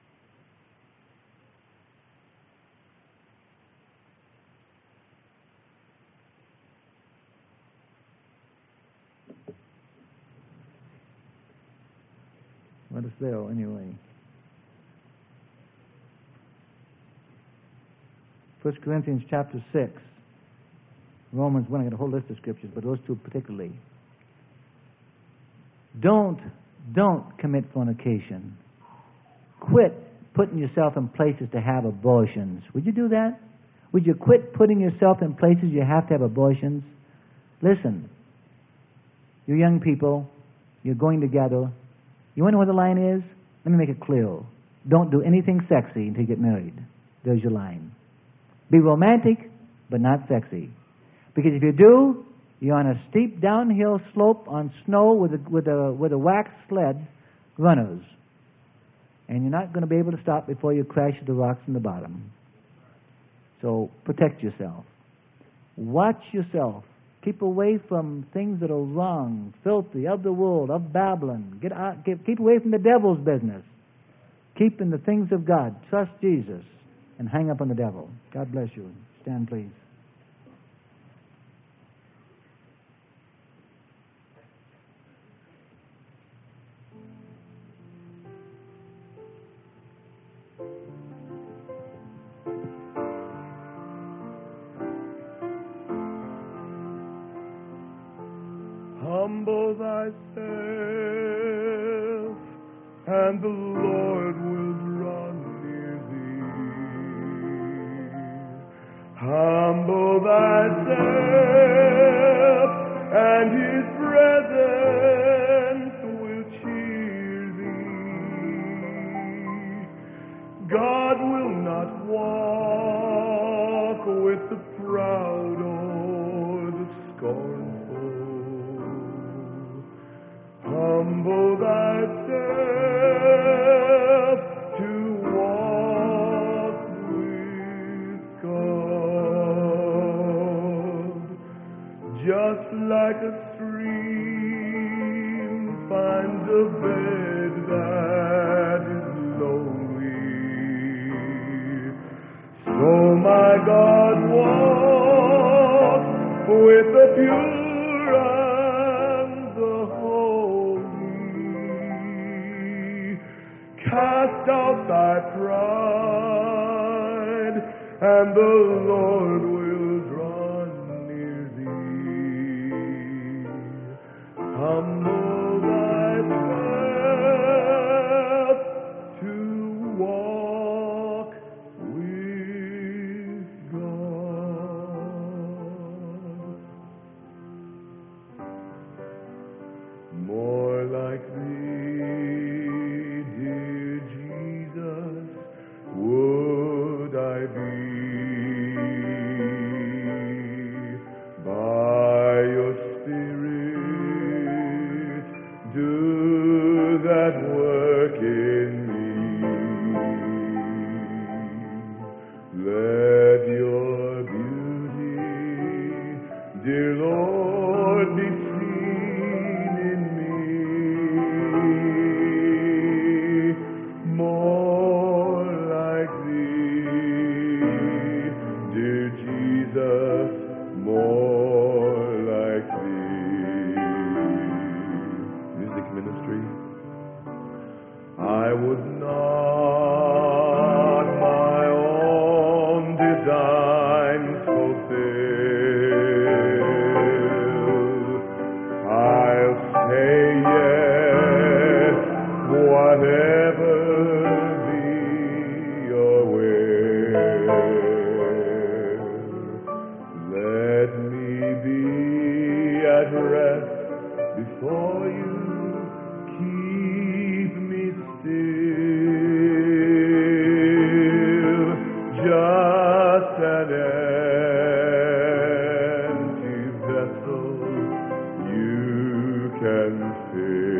Let us there anyway. 1 Corinthians chapter 6. Romans 1, I got a whole list of scriptures, but those 2 particularly. Don't commit fornication. Quit putting yourself in places to have abortions. Would you do that? Would you quit putting yourself in places you have to have abortions? Listen, you young people, you're going together. You want to know where the line is? Let me make it clear. Don't do anything sexy until you get married. There's your line. Be romantic, but not sexy. Because if you do, you're on a steep downhill slope on snow with a wax sled runners. And you're not going to be able to stop before you crash the rocks in the bottom. So protect yourself. Watch yourself. Keep away from things that are wrong, filthy, of the world, of Babylon. Keep away from the devil's business. Keep in the things of God. Trust Jesus and hang up on the devil. God bless you. Stand, please. Humble thyself, and the Lord will draw near thee. Humble thyself, and His presence will cheer thee. God will not walk with the proud or the scornful. Humble thyself to walk with God. Just like a stream finds a bed that is lonely, so my God walks with the pure and the holy. Cast out thy pride, and the Lord will draw near thee. Humble thyself to walk with God. More like thee, dear Jesus, would I be. By your Spirit, do that work in me. Let your beauty, dear Lord, be seen in me. More like thee, dear Jesus, more like thee. Music ministry. I would not my own designs fulfill. I'll say yes, whatever be your will. Let me be at rest before you. Keep me still, just an empty vessel you can fill.